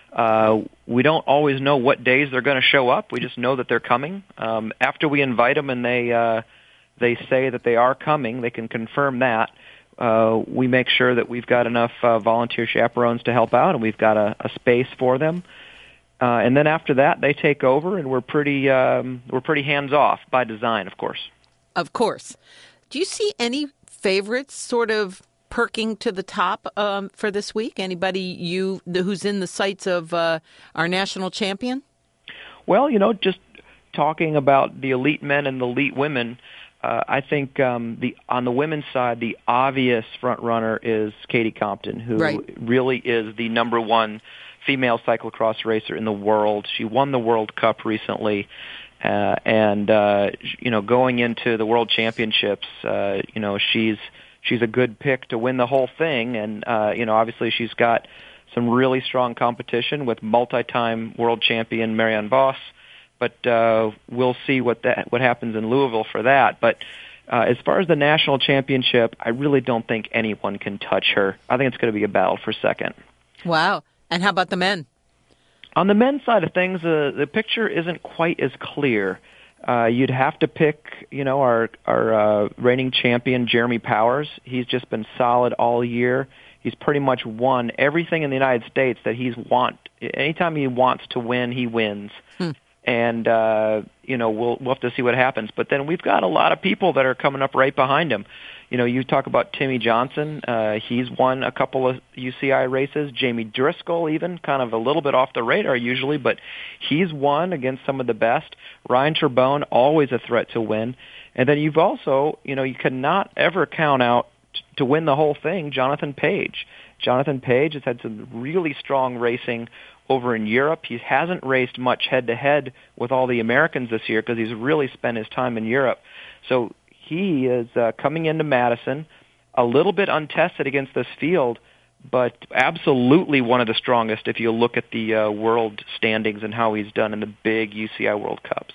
H: Uh, we don't always know what days they're going to show up. We just know that they're coming. Um, after we invite them and they uh, they say that they are coming, they can confirm that. Uh, we make sure that we've got enough uh, volunteer chaperones to help out, and we've got a, a space for them. Uh, and then after that, they take over, and we're pretty um, we're pretty hands off by design, of course.
B: Of course. Do you see any favorites sort of perking to the top um, for this week? Anybody you who's in the sights of uh, our national champion?
H: Well, you know, just talking about the elite men and the elite women, uh, I think um, the on the women's side, the obvious front runner is Katie Compton, who
B: right.
H: really is the number one female cyclocross racer in the world. She won the World Cup recently. Uh, and, uh, you know, going into the World Championships, uh, you know, she's she's a good pick to win the whole thing. And, uh, you know, obviously she's got some really strong competition with multi-time world champion Marianne Vos. But uh, we'll see what that what happens in Louisville for that. But uh, as far as the national championship, I really don't think anyone can touch her. I think it's going to be a battle for second.
B: Wow. And how about the men?
H: On the men's side of things, uh, the picture isn't quite as clear. Uh, you'd have to pick, you know, our our uh, reigning champion, Jeremy Powers. He's just been solid all year. He's pretty much won everything in the United States that he's want. Anytime he wants to win, he wins.
B: Hmm.
H: And, uh, you know, we'll, we'll have to see what happens. But then we've got a lot of people that are coming up right behind him. You know, you talk about Timmy Johnson. Uh, he's won a couple of U C I races. Jamie Driscoll even, kind of a little bit off the radar usually, but he's won against some of the best. Ryan Turbone, always a threat to win. And then you've also, you know, you cannot ever count out t- to win the whole thing, Jonathan Page. Jonathan Page has had some really strong racing over in Europe. He hasn't raced much head-to-head with all the Americans this year because he's really spent his time in Europe. So he is uh, coming into Madison a little bit untested against this field, but absolutely one of the strongest if you look at the uh, world standings and how he's done in the big U C I World Cups.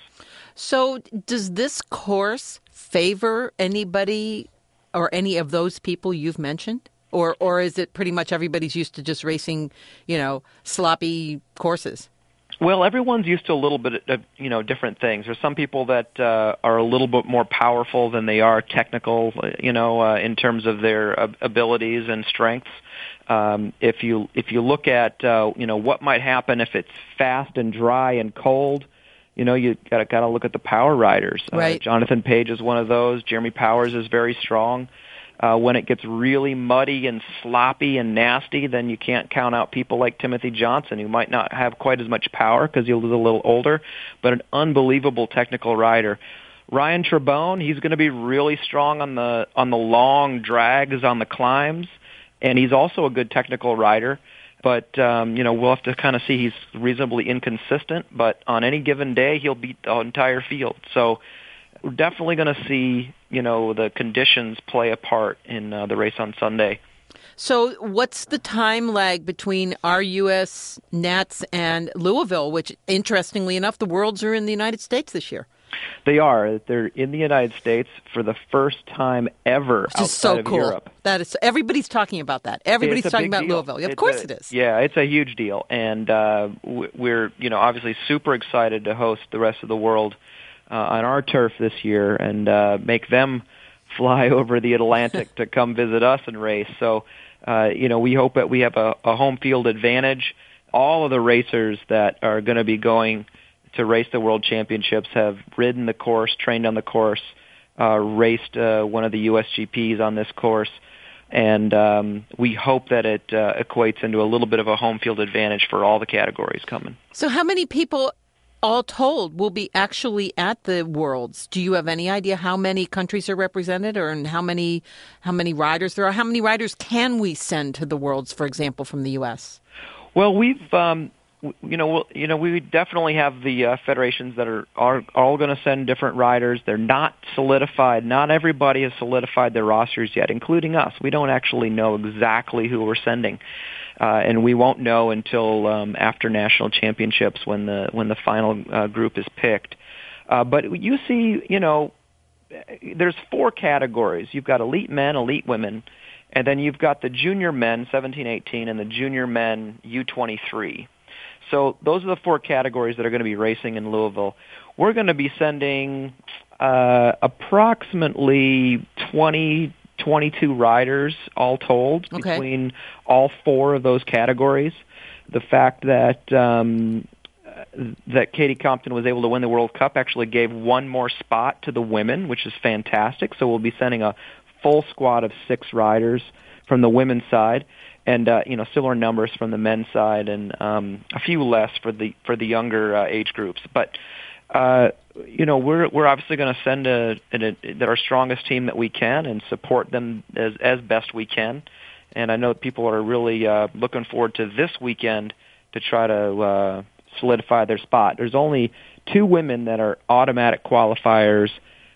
B: So does this course favor anybody or any of those people you've mentioned? Or or is it pretty much everybody's used to just racing, you know, sloppy courses?
H: Well, everyone's used to a little bit of, you know, different things. There's some people that uh, are a little bit more powerful than they are technical, you know, uh, in terms of their uh, abilities and strengths. Um, if you if you look at, uh, you know, what might happen if it's fast and dry and cold, you know, you got to got to look at the power riders.
B: Right.
H: Uh, Jonathan Page is one of those. Jeremy Powers is very strong. Uh, when it gets really muddy and sloppy and nasty, then you can't count out people like Timothy Johnson, who might not have quite as much power because he's a little older, but an unbelievable technical rider. Ryan Trebone, he's going to be really strong on the on the long drags on the climbs, and he's also a good technical rider. But, um, you know, we'll have to kind of see. He's reasonably inconsistent, but on any given day, he'll beat the entire field. So we're definitely going to see, you know, the conditions play a part in uh, the race on Sunday.
B: So what's the time lag between our U S Nats and Louisville, which, interestingly enough, the Worlds are in the United States this year?
H: They are. They're in the United States for the first time ever
B: Which
H: outside
B: is so
H: of
B: cool.
H: Europe.
B: That is, everybo's talking about that. Everybody's
H: It's a
B: talking
H: big
B: about
H: deal.
B: Louisville. Of
H: It's
B: course
H: a,
B: it is.
H: Yeah, it's a huge deal. And uh, we're, you know, obviously super excited to host the rest of the world uh, on our turf this year and uh, make them fly over the Atlantic to come visit us and race. So, uh, you know, we hope that we have a, a home field advantage. All of the racers that are going to be going to race the World Championships have ridden the course, trained on the course, uh, raced uh, one of the U S G Ps on this course, and um, we hope that it uh, equates into a little bit of a home field advantage for all the categories coming.
B: So how many people, all told, will be actually at the Worlds? Do you have any idea how many countries are represented, or and how many how many riders there are? How many riders can we send to the Worlds, for example, from the U S?
H: Well, we've... Um, You know, you know, we definitely have the uh, federations that are, are all going to send different riders. They're not solidified. Not everybody has solidified their rosters yet, including us. We don't actually know exactly who we're sending, uh, and we won't know until um, after national championships when the when the final uh, group is picked. Uh, but you see, you know, there's four categories. You've got elite men, elite women, and then you've got the junior men, seventeen, eighteen, and the junior men, U twenty-three. So those are the four categories that are going to be racing in Louisville. We're going to be sending uh, approximately twenty, twenty-two riders all told
B: Okay.
H: between all four of those categories. The fact that um, that Katie Compton was able to win the World Cup actually gave one more spot to the women, which is fantastic. So we'll be sending a full squad of six riders from the women's side. And uh, you know, similar numbers from the men's side, and um, a few less for the for the younger uh, age groups. But uh, you know, we're we're obviously going to send a, a, a our strongest team that we can and support them as as best we can. And I know people are really uh, looking forward to this weekend to try to uh, solidify their spot. There's only two women that are automatic qualifiers,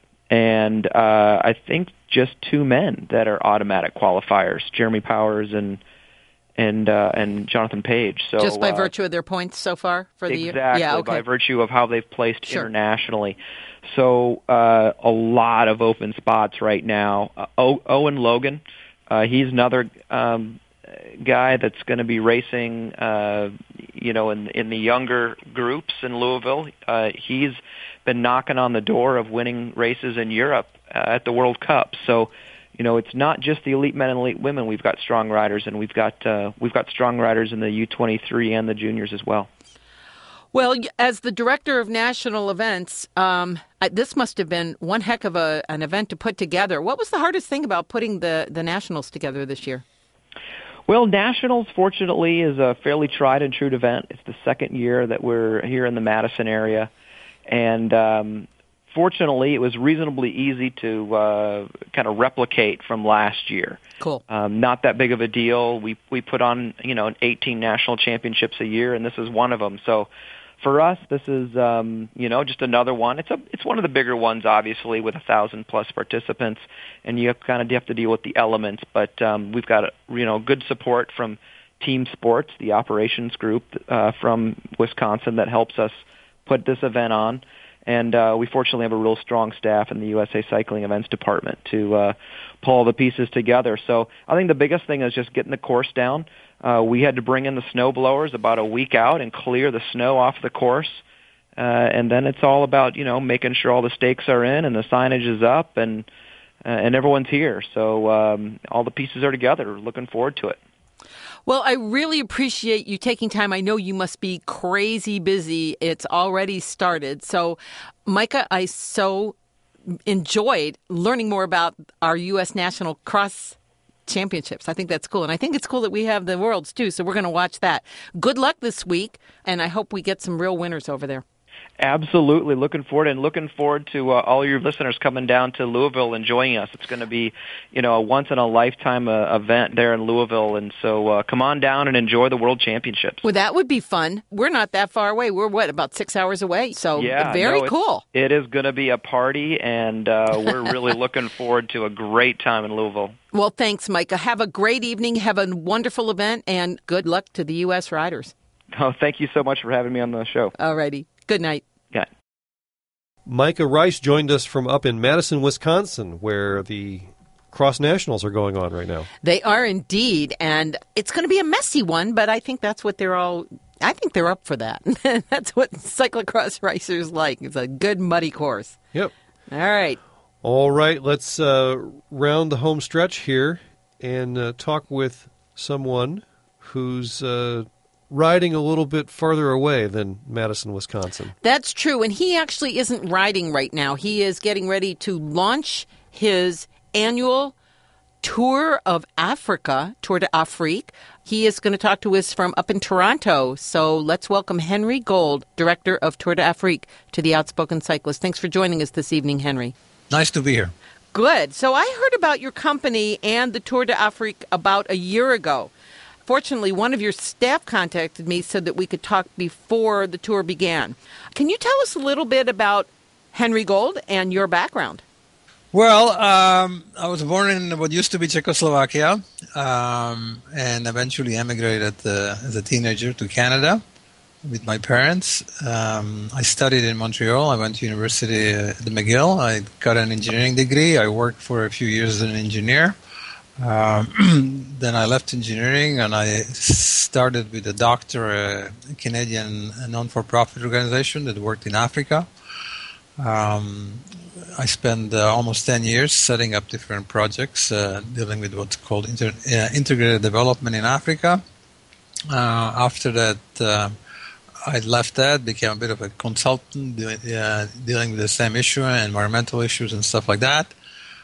H: and uh, I think just two men that are automatic qualifiers: Jeremy Powers and. and uh, and Jonathan Page. So
B: just by
H: uh,
B: virtue of their points so far for the year?
H: Exactly,
B: Yeah, okay.
H: by virtue of how they've placed
B: Sure.
H: internationally. So uh, a lot of open spots right now. Uh, o- Owen Logan, uh, he's another um, guy that's going to be racing, uh, you know, in in the younger groups in Louisville. Uh, he's been knocking on the door of winning races in Europe uh, at the World Cup. So, you know, it's not just the elite men and elite women. We've got strong riders, and we've got uh, we've got strong riders in the U twenty-three and the juniors as well.
B: Well, as the director of national events, um, I, this must have been one heck of a, an event to put together. What was the hardest thing about putting the, the nationals together this year?
H: Well, Nationals, fortunately, is a fairly tried and true event. It's the second year that we're here in the Madison area, and um, fortunately, it was reasonably easy to uh, kind of replicate from last year.
B: Cool.
H: Um, not that big of a deal. We we put on, you know, eighteen national championships a year, and this is one of them. So for us, this is, um, you know, just another one. It's a, it's one of the bigger ones, obviously, with a thousand plus participants, and you kind of have to deal with the elements. But um, we've got, you know, good support from Team Sports, the operations group uh, from Wisconsin that helps us put this event on. And uh, we fortunately have a real strong staff in the U S A Cycling Events Department to uh, pull all the pieces together. So I think the biggest thing is just getting the course down. Uh, we had to bring in the snow blowers about a week out and clear the snow off the course. Uh, and then it's all about, you know, making sure all the stakes are in and the signage is up and uh, and everyone's here. So um, all the pieces are together. Looking forward to it.
B: Well, I really appreciate you taking time. I know you must be crazy busy. It's already started. So, Micah, I so enjoyed learning more about our U S National Cross Championships. I think that's cool. And I think it's cool that we have the Worlds, too. So we're going to watch that. Good luck this week, and I hope we get some real winners over there.
H: Absolutely. Looking forward and looking forward to uh, all your listeners coming down to Louisville and joining us. It's going to be, you know, a once-in-a-lifetime uh, event there in Louisville. And so uh, come on down and enjoy the World Championships.
B: Well, that would be fun. We're not that far away. We're, what, about six hours away? So
H: yeah,
B: very
H: no,
B: cool.
H: It is going to be a party, and uh, we're really looking forward to a great time in Louisville.
B: Well, thanks, Micah. Have a great evening. Have a wonderful event, and good luck to the U S riders.
H: Oh, thank you so much for having me on the show.
B: All righty. Good night.
H: Yeah.
D: Micah Rice joined us from up in Madison, Wisconsin, where the Cross Nationals are going on right now.
B: They are indeed, and it's going to be a messy one, but I think that's what they're all, I think they're up for that. That's what cyclocross racers like. It's a good, muddy course.
D: Yep.
B: All right.
D: All right, let's uh, round the home stretch here and uh, talk with someone who's uh, riding a little bit farther away than Madison, Wisconsin.
B: That's true, and he actually isn't riding right now. He is getting ready to launch his annual Tour of Africa, Tour de Afrique. He is going to talk to us from up in Toronto. So let's welcome Henry Gold, Director of Tour de Afrique, to the Outspoken Cyclist. Thanks for joining us this evening, Henry.
I: Nice to be here.
B: Good. So I heard about your company and the Tour de Afrique about a year ago. Fortunately, one of your staff contacted me so that we could talk before the tour began. Can you tell us a little bit about Henry Gold and your background?
I: Well, um, I was born in what used to be Czechoslovakia um, and eventually emigrated uh, as a teenager to Canada with my parents. Um, I studied in Montreal. I went to university uh, at the McGill. I got an engineering degree. I worked for a few years as an engineer. Um, then I left engineering and I started with a doctor, a Canadian non-for-profit organization that worked in Africa. Um, I spent uh, almost ten years setting up different projects uh, dealing with what's called inter- uh, integrated development in Africa. Uh, after that, uh, I left that, became a bit of a consultant do- uh, dealing with the same issue, environmental issues and stuff like that.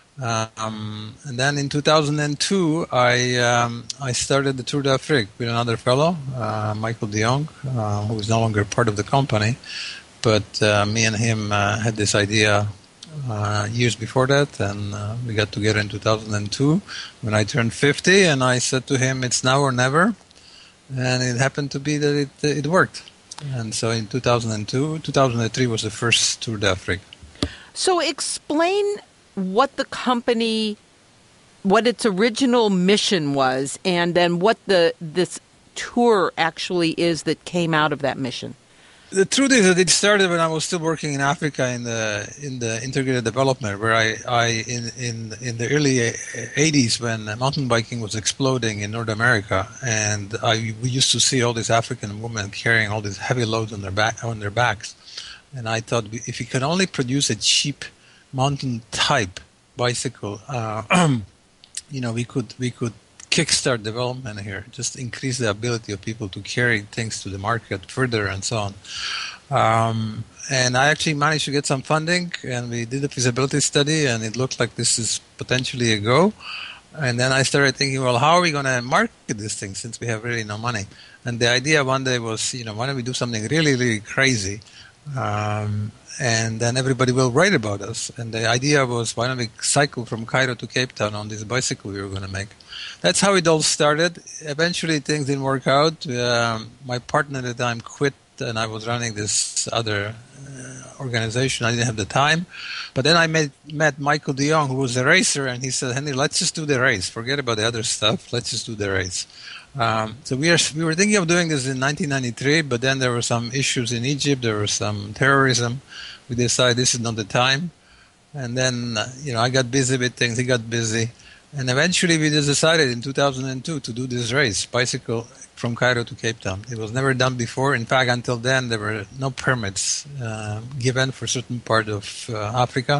I: Um, and then in two thousand two, I um, I started the Tour d'Afrique with another fellow, uh, Michael de Jong, uh, who is no longer part of the company. But uh, me and him uh, had this idea uh, years before that, and uh, we got together in two thousand two when I turned fifty, and I said to him, it's now or never. And it happened to be that it, it worked. And so in two thousand two, two thousand three was the first Tour d'Afrique.
B: So explain what the company, what its original mission was, and then what the this tour actually is that came out of that mission.
I: The truth is that it started when I was still working in Africa in the in the integrated development, where I, I in, in in the early eighties when mountain biking was exploding in North America, and I we used to see all these African women carrying all these heavy loads on their back on their backs, and I thought if you could only produce a cheap mountain type bicycle, uh, you know, we could we could kickstart development here, just increase the ability of people to carry things to the market further and so on. Um, and I actually managed to get some funding, and we did a feasibility study, and it looked like this is potentially a go. And then I started thinking, well, how are we going to market this thing since we have really no money? And the idea one day was, you know, why don't we do something really, really crazy? Um, and then everybody will write about us. And the idea was, why don't we cycle from Cairo to Cape Town on this bicycle we were going to make? That's how it all started. Eventually, things didn't work out. Um, my partner at the time quit and I was running this other uh, organization. I didn't have the time. But then I met, met Michael de Jong, who was a racer, and he said, Henry, let's just do the race. Forget about the other stuff. Let's just do the race. Um, so we are we were thinking of doing this in nineteen ninety-three, but then there were some issues in Egypt. There was some terrorism. We decided this is not the time. And then, uh, you know, I got busy with things. He got busy. And eventually we just decided in two thousand two to do this race, bicycle from Cairo to Cape Town. It was never done before. In fact, until then, there were no permits uh, given for certain part of uh, Africa.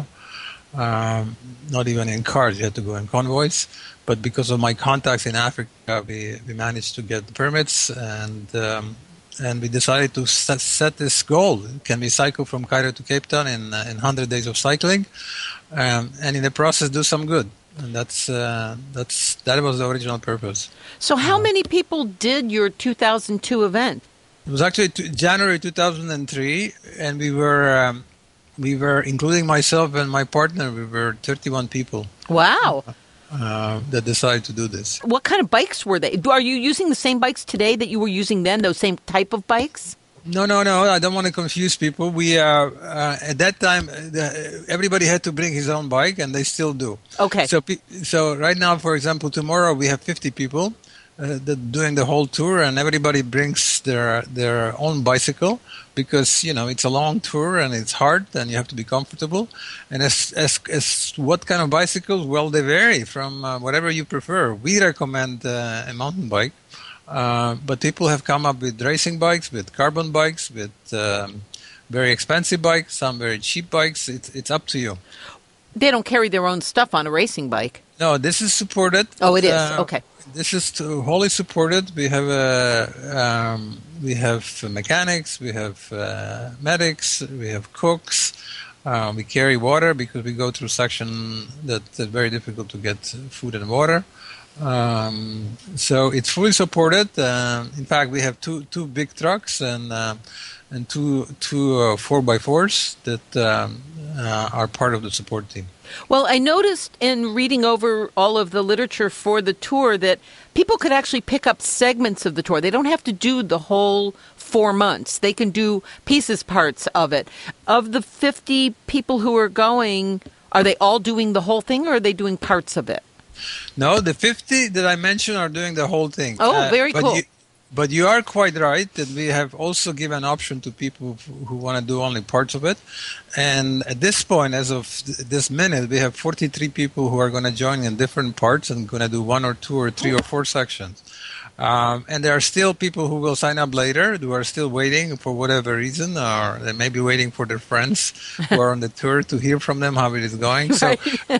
I: Um, not even in cars. You had to go in convoys. But because of my contacts in Africa, we, we managed to get the permits, and um, and we decided to set, set this goal. Can we cycle from Cairo to Cape Town in uh, in one hundred days of cycling, um, and in the process do some good? And that's uh, that's that was the original purpose.
B: So, how many people did your two thousand two event?
I: It was actually t- January two thousand three, and we were um, we were including myself and my partner. We were thirty-one people.
B: Wow.
I: Uh, that decided to do this.
B: What kind of bikes were they? Are you using the same bikes today that you were using then, those same type of bikes?
I: No, no, no. I don't want to confuse people. We uh, uh, at that time, uh, everybody had to bring his own bike, and they still do.
B: Okay.
I: So, so right now, for example, tomorrow we have fifty people uh, that doing the whole tour, and everybody brings their their own bicycle because you know it's a long tour and it's hard, and you have to be comfortable. And as as as what kind of bicycles? Well, they vary from uh, whatever you prefer. We recommend uh, a mountain bike. Uh, but people have come up with racing bikes, with carbon bikes, with um, very expensive bikes, some very cheap bikes. It's it's up to you.
B: They don't carry their own stuff on a racing bike.
I: No, this is supported.
B: Oh, it is.
I: Uh,
B: okay.
I: This is to, wholly supported. We have uh, um, we have mechanics, we have uh, medics, we have cooks. Uh, we carry water because we go through section that's very difficult to get food and water. Um, so it's fully supported. Uh, in fact, we have two two big trucks and uh, and two two uh, four by fours that um, uh, are part of the support team.
B: Well, I noticed in reading over all of the literature for the tour that people could actually pick up segments of the tour. They don't have to do the whole four months. They can do pieces, parts of it. Of the fifty people who are going, are they all doing the whole thing, or are they doing parts of it?
I: No, the fifty that I mentioned are doing the whole thing.
B: Oh, uh, very
I: but
B: cool.
I: You, but you are quite right that we have also given option to people who want to do only parts of it. And at this point, as of this minute, we have forty-three people who are going to join in different parts and going to do one or two or three or four sections. Um, and there are still people who will sign up later who are still waiting for whatever reason, or they may be waiting for their friends who are on the tour to hear from them how it is going. So.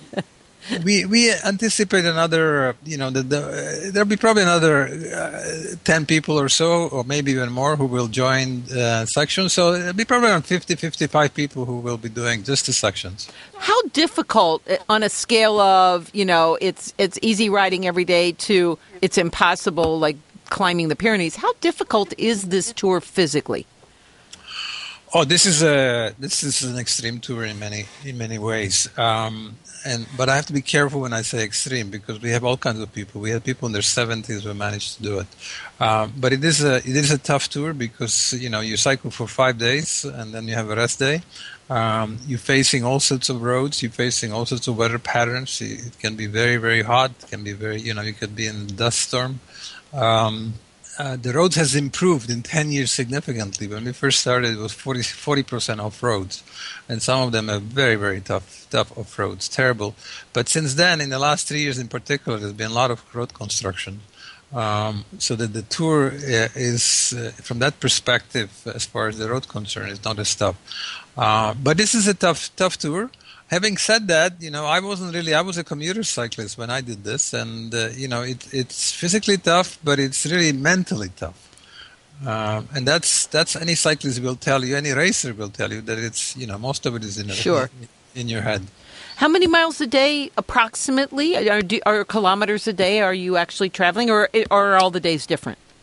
I: We we anticipate another, you know, the, the, uh, there'll be probably another uh, ten people or so, or maybe even more, who will join uh, sections. So it'll be probably around fifty, fifty-five people who will be doing just the sections.
B: How difficult, on a scale of, you know, it's it's easy riding every day to it's impossible, like climbing the Pyrenees, how difficult is this tour physically?
I: Oh, this is a this is an extreme tour in many in many ways. Um, And but I have to be careful when I say extreme because we have all kinds of people. We have people in their seventies who managed to do it. Um, but it is a it is a tough tour because you know you cycle for five days and then you have a rest day. Um, you're facing all sorts of roads. You're facing all sorts of weather patterns. It can be very very hot. It can be very you know you could be in a dust storm. Um, Uh, the roads has improved in ten years significantly. When we first started, it was forty percent off-roads. And some of them are very, very tough tough off-roads, terrible. But since then, in the last three years in particular, there's been a lot of road construction. Um, so that the tour uh, is, uh, from that perspective, as far as the road concern, is not as tough. Uh, but this is a tough tough tour. Having said that, you know, I wasn't really, I was a commuter cyclist when I did this. And, uh, you know, it, it's physically tough, but it's really mentally tough. Uh, and that's, that's any cyclist will tell you, any racer will tell you that it's, you know, most of it is in,
B: sure.
I: in, in your head.
B: How many miles a day approximately, or, do, or kilometers a day are you actually traveling, or, or are all the days different?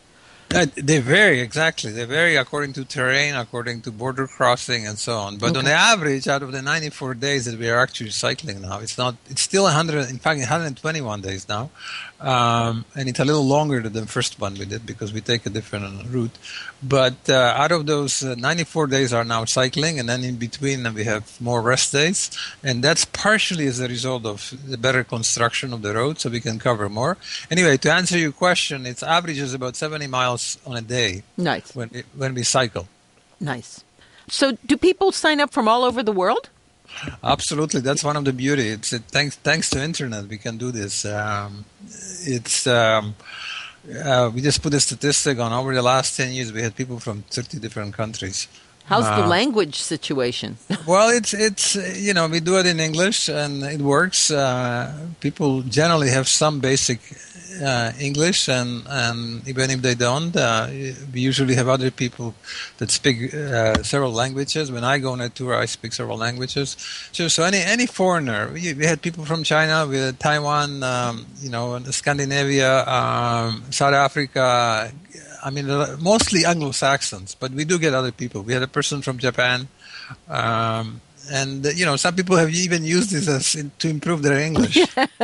I: Uh, they vary, exactly. They vary according to terrain, according to border crossing, and so on. But
B: Okay.
I: on the average, out of the ninety-four days that we are actually cycling now, it's not. It's still one hundred. In fact, one hundred twenty-one days now, um, and it's a little longer than the first one we did because we take a different route. But uh, out of those uh, ninety-four days are now cycling, and then in between uh, we have more rest days, and that's partially as a result of the better construction of the road, so we can cover more. Anyway, to answer your question, its average is about seventy miles on a day.
B: Nice.
I: When we, when we cycle.
B: Nice. So do people sign up from all over the world?
I: Absolutely, that's one of the beauty. It's it, thanks thanks to internet we can do this. Um, it's um, uh, we just put a statistic on over the last ten years. We had people from thirty different countries.
B: How's the
I: Uh,
B: language situation?
I: Well, it's it's uh, you know we do it in English and it works. Uh, people generally have some basic uh, English, and, and even if they don't, uh, we usually have other people that speak uh, several languages. When I go on a tour, I speak several languages. So, so any any foreigner, we, we had people from China, we had Taiwan, um, you know, Scandinavia, um, South Africa. I mean, mostly Anglo-Saxons, but we do get other people. We had a person from Japan, um, and you know, some people have even used this as in, to improve their English.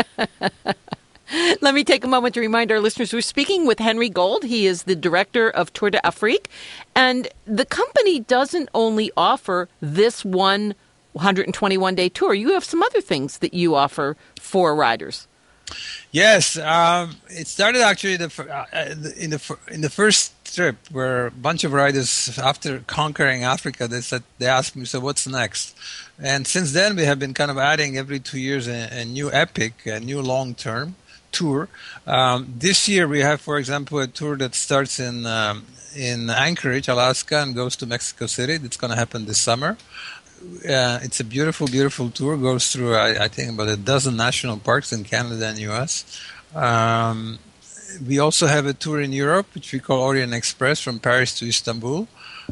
B: Let me take a moment to remind our listeners we're speaking with Henry Gold. He is the director of Tour de Afrique, and the company doesn't only offer this one one hundred twenty-one day tour. You have some other things that you offer for riders.
I: Yes, um, it started actually the, uh, in the in the first trip where a bunch of riders, after conquering Africa, they said they asked me, "So what's next?" And since then, we have been kind of adding every two years a, a new epic, a new long-term tour. Um, this year, we have, for example, a tour that starts in um, in Anchorage, Alaska, and goes to Mexico City. That's going to happen this summer. Uh, it's a beautiful, beautiful tour. Goes through, I, I think, about a dozen national parks in Canada and U S. Um, we also have a tour in Europe, which we call Orient Express, from Paris to Istanbul.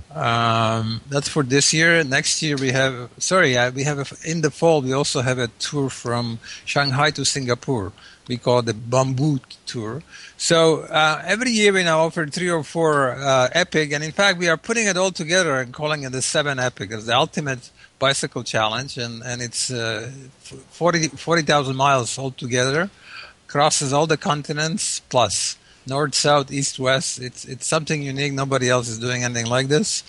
I: Um, that's for this year. Next year we have, sorry, uh, we have a, in the fall we also have a tour from Shanghai to Singapore. We call it the Bamboo Tour. So uh, every year we now offer three or four uh, epic, and in fact we are putting it all together and calling it the Seven Epic. It's the ultimate bicycle challenge, and and it's uh, forty thousand miles altogether, crosses all the continents plus north, south, east, west. It's it's something unique. Nobody else is doing anything like this.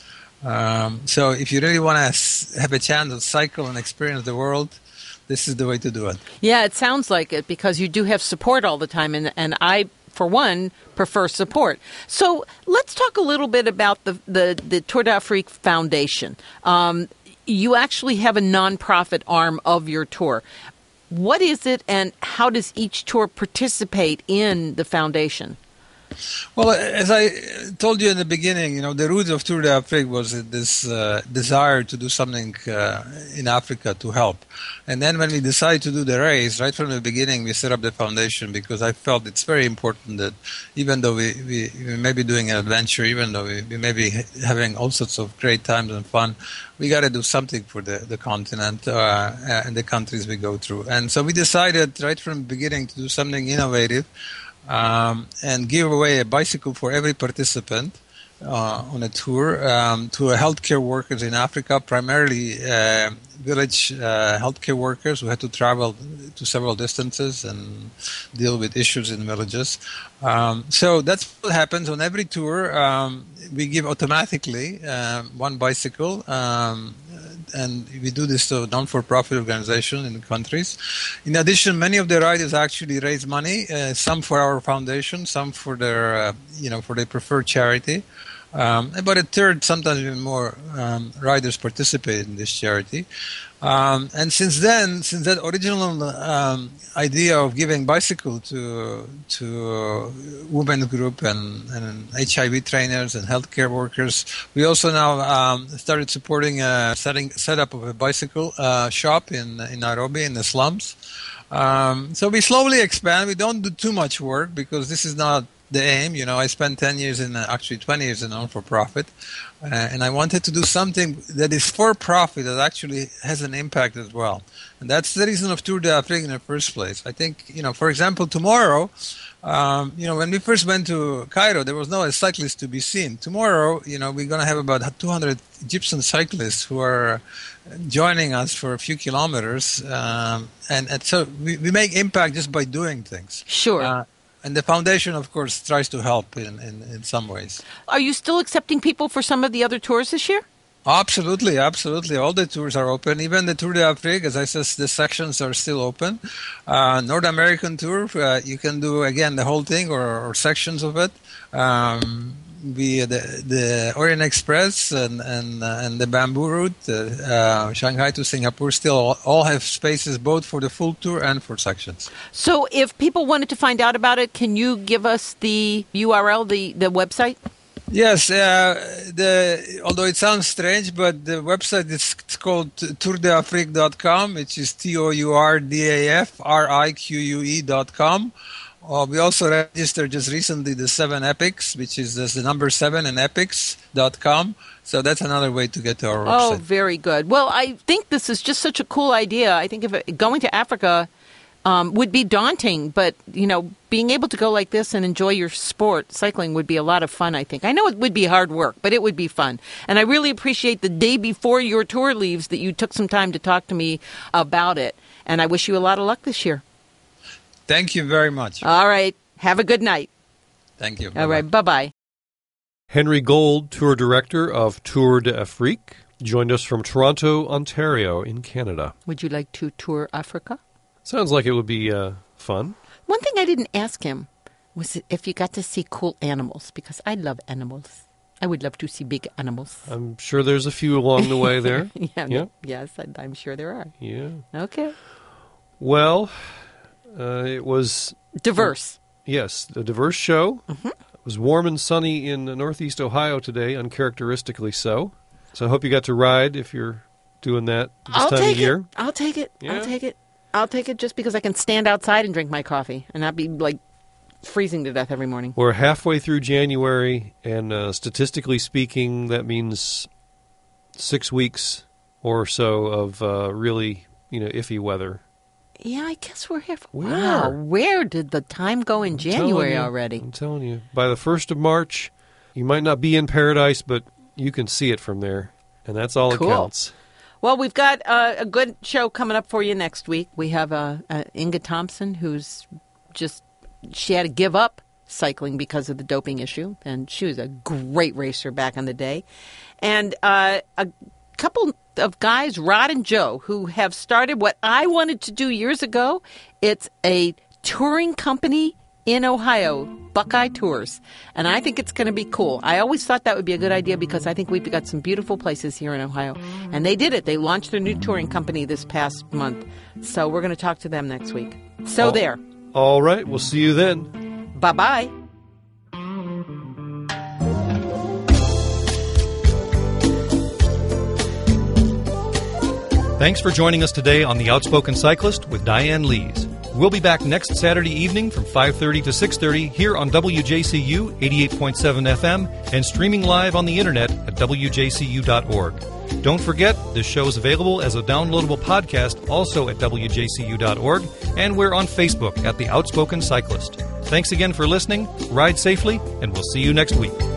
I: Um, so if you really want to s- have a chance to cycle and experience the world, this is the way to do it.
B: Yeah, it sounds like it because you do have support all the time, and and I, for one, prefer support. So let's talk a little bit about the the, the Tour d'Afrique Foundation. Um, you actually have a nonprofit arm of your tour. What is it, and how does each tour participate in the foundation?
I: Well, as I told you in the beginning, you know, the root of Tour d'Afrique was this uh, desire to do something uh, in Africa to help. And then when we decided to do the race, right from the beginning, we set up the foundation because I felt it's very important that even though we, we, we may be doing an adventure, even though we, we may be having all sorts of great times and fun, we got to do something for the, the continent uh, and the countries we go through. And so we decided right from the beginning to do something innovative. Um, and give away a bicycle for every participant uh, on a tour um, to healthcare workers in Africa, primarily uh, village uh, healthcare workers who had to travel to several distances and deal with issues in villages. Um, so that's what happens on every tour. Um, we give automatically uh, one bicycle. Um, And we do this to a non-for-profit organization in the countries. In addition, many of the riders actually raise money, uh, some for our foundation, some for their, uh, you know, for their preferred charity. Um, about a third, sometimes even more, um, riders participate in this charity. Um, and since then, since that original um, idea of giving bicycle to to women group and, and H I V trainers and healthcare workers, we also now um, started supporting a setting setup of a bicycle uh, shop in in Nairobi in the slums. Um, so we slowly expand. We don't do too much work because this is not the aim. You know, I spent ten years in, uh, actually twenty years in non-for-profit, uh, and I wanted to do something that is for-profit that actually has an impact as well. And that's the reason of Tour d'Afrique in the first place. I think, you know, for example, tomorrow, um, you know, when we first went to Cairo, there was no cyclist to be seen. Tomorrow, you know, we're going to have about two hundred Egyptian cyclists who are joining us for a few kilometers. Um, and, and so we, we make impact just by doing things.
B: Sure.
I: Uh, and the foundation, of course, tries to help in, in, in some ways.
B: Are you still accepting people for some of the other tours this year?
I: Absolutely, absolutely. All the tours are open. Even the Tour d'Afrique, as I said, the sections are still open. Uh, North American Tour, uh, you can do, again, the whole thing or, or sections of it. Um, we, the, the Orient Express and, and, uh, and the Bamboo Route, uh, uh, Shanghai to Singapore, still all, all have spaces both for the full tour and for sections.
B: So if people wanted to find out about it, can you give us the U R L, the, the website?
I: Yes, uh, the, although it sounds strange, but the website is called tour d'afrique dot com, which is T O U R D A F R I Q U E dot com. Uh, we also registered just recently the seven epics, which is the number seven in epics dot com. So that's another way to get to our website.
B: Oh, very good. Well, I think this is just such a cool idea. I think if it, going to Africa um, would be daunting, but, you know, being able to go like this and enjoy your sport, cycling, would be a lot of fun, I think. I know it would be hard work, but it would be fun. And I really appreciate the day before your tour leaves that you took some time to talk to me about it. And I wish you a lot of luck this year.
I: Thank you very much.
B: All right. Have a good night.
I: Thank you.
B: All right. Bye-bye.
D: Henry Gold, Tour Director of Tour d'Afrique, joined us from Toronto, Ontario in Canada.
B: Would you like to tour Africa?
D: Sounds like it would be uh, fun.
B: One thing I didn't ask him was if you got to see cool animals, because I love animals. I would love to see big animals.
D: I'm sure there's a few along the way there.
B: yeah,
D: yeah.
B: Yes, I'm sure there are.
D: Yeah.
B: Okay.
D: Well, uh, it was...
B: diverse.
D: Uh, yes, a diverse show.
B: Mm-hmm.
D: It was warm and sunny in Northeast Ohio today, uncharacteristically so. So I hope you got to ride if you're doing that this
B: I'll
D: time
B: take
D: of year.
B: It. I'll take it.
D: Yeah.
B: I'll take it. I'll take it just because I can stand outside and drink my coffee and not be, like, freezing to death every morning.
D: We're halfway through January, and uh, statistically speaking, that means six weeks or so of uh, really, you know, iffy weather.
B: Yeah, I guess we're here. For,
D: we
B: wow,
D: are.
B: Where did the time go in
D: I'm
B: January
D: you,
B: already?
D: I'm telling you. By the first of March, you might not be in paradise, but you can see it from there, and that's all
B: cool.
D: that counts.
B: Well, we've got uh, a good show coming up for you next week. We have uh, uh, Inga Thompson, who's just, she had to give up cycling because of the doping issue, and she was a great racer back in the day. And uh, a couple of guys, Rod and Joe, who have started what I wanted to do years ago. It's a touring company in Ohio, Buckeye Tours. And I think it's going to be cool. I always thought that would be a good idea because I think we've got some beautiful places here in Ohio. And they did it. They launched their new touring company this past month. So we're going to talk to them next week. So
D: oh,
B: there.
D: All right. We'll see you then.
B: Bye-bye.
A: Thanks for joining us today on The Outspoken Cyclist with Diane Lees. We'll be back next Saturday evening from five thirty to six thirty here on W J C U eighty-eight point seven F M and streaming live on the internet at W J C U dot org. Don't forget, this show is available as a downloadable podcast also at W J C U dot org, and we're on Facebook at The Outspoken Cyclist. Thanks again for listening, ride safely, and we'll see you next week.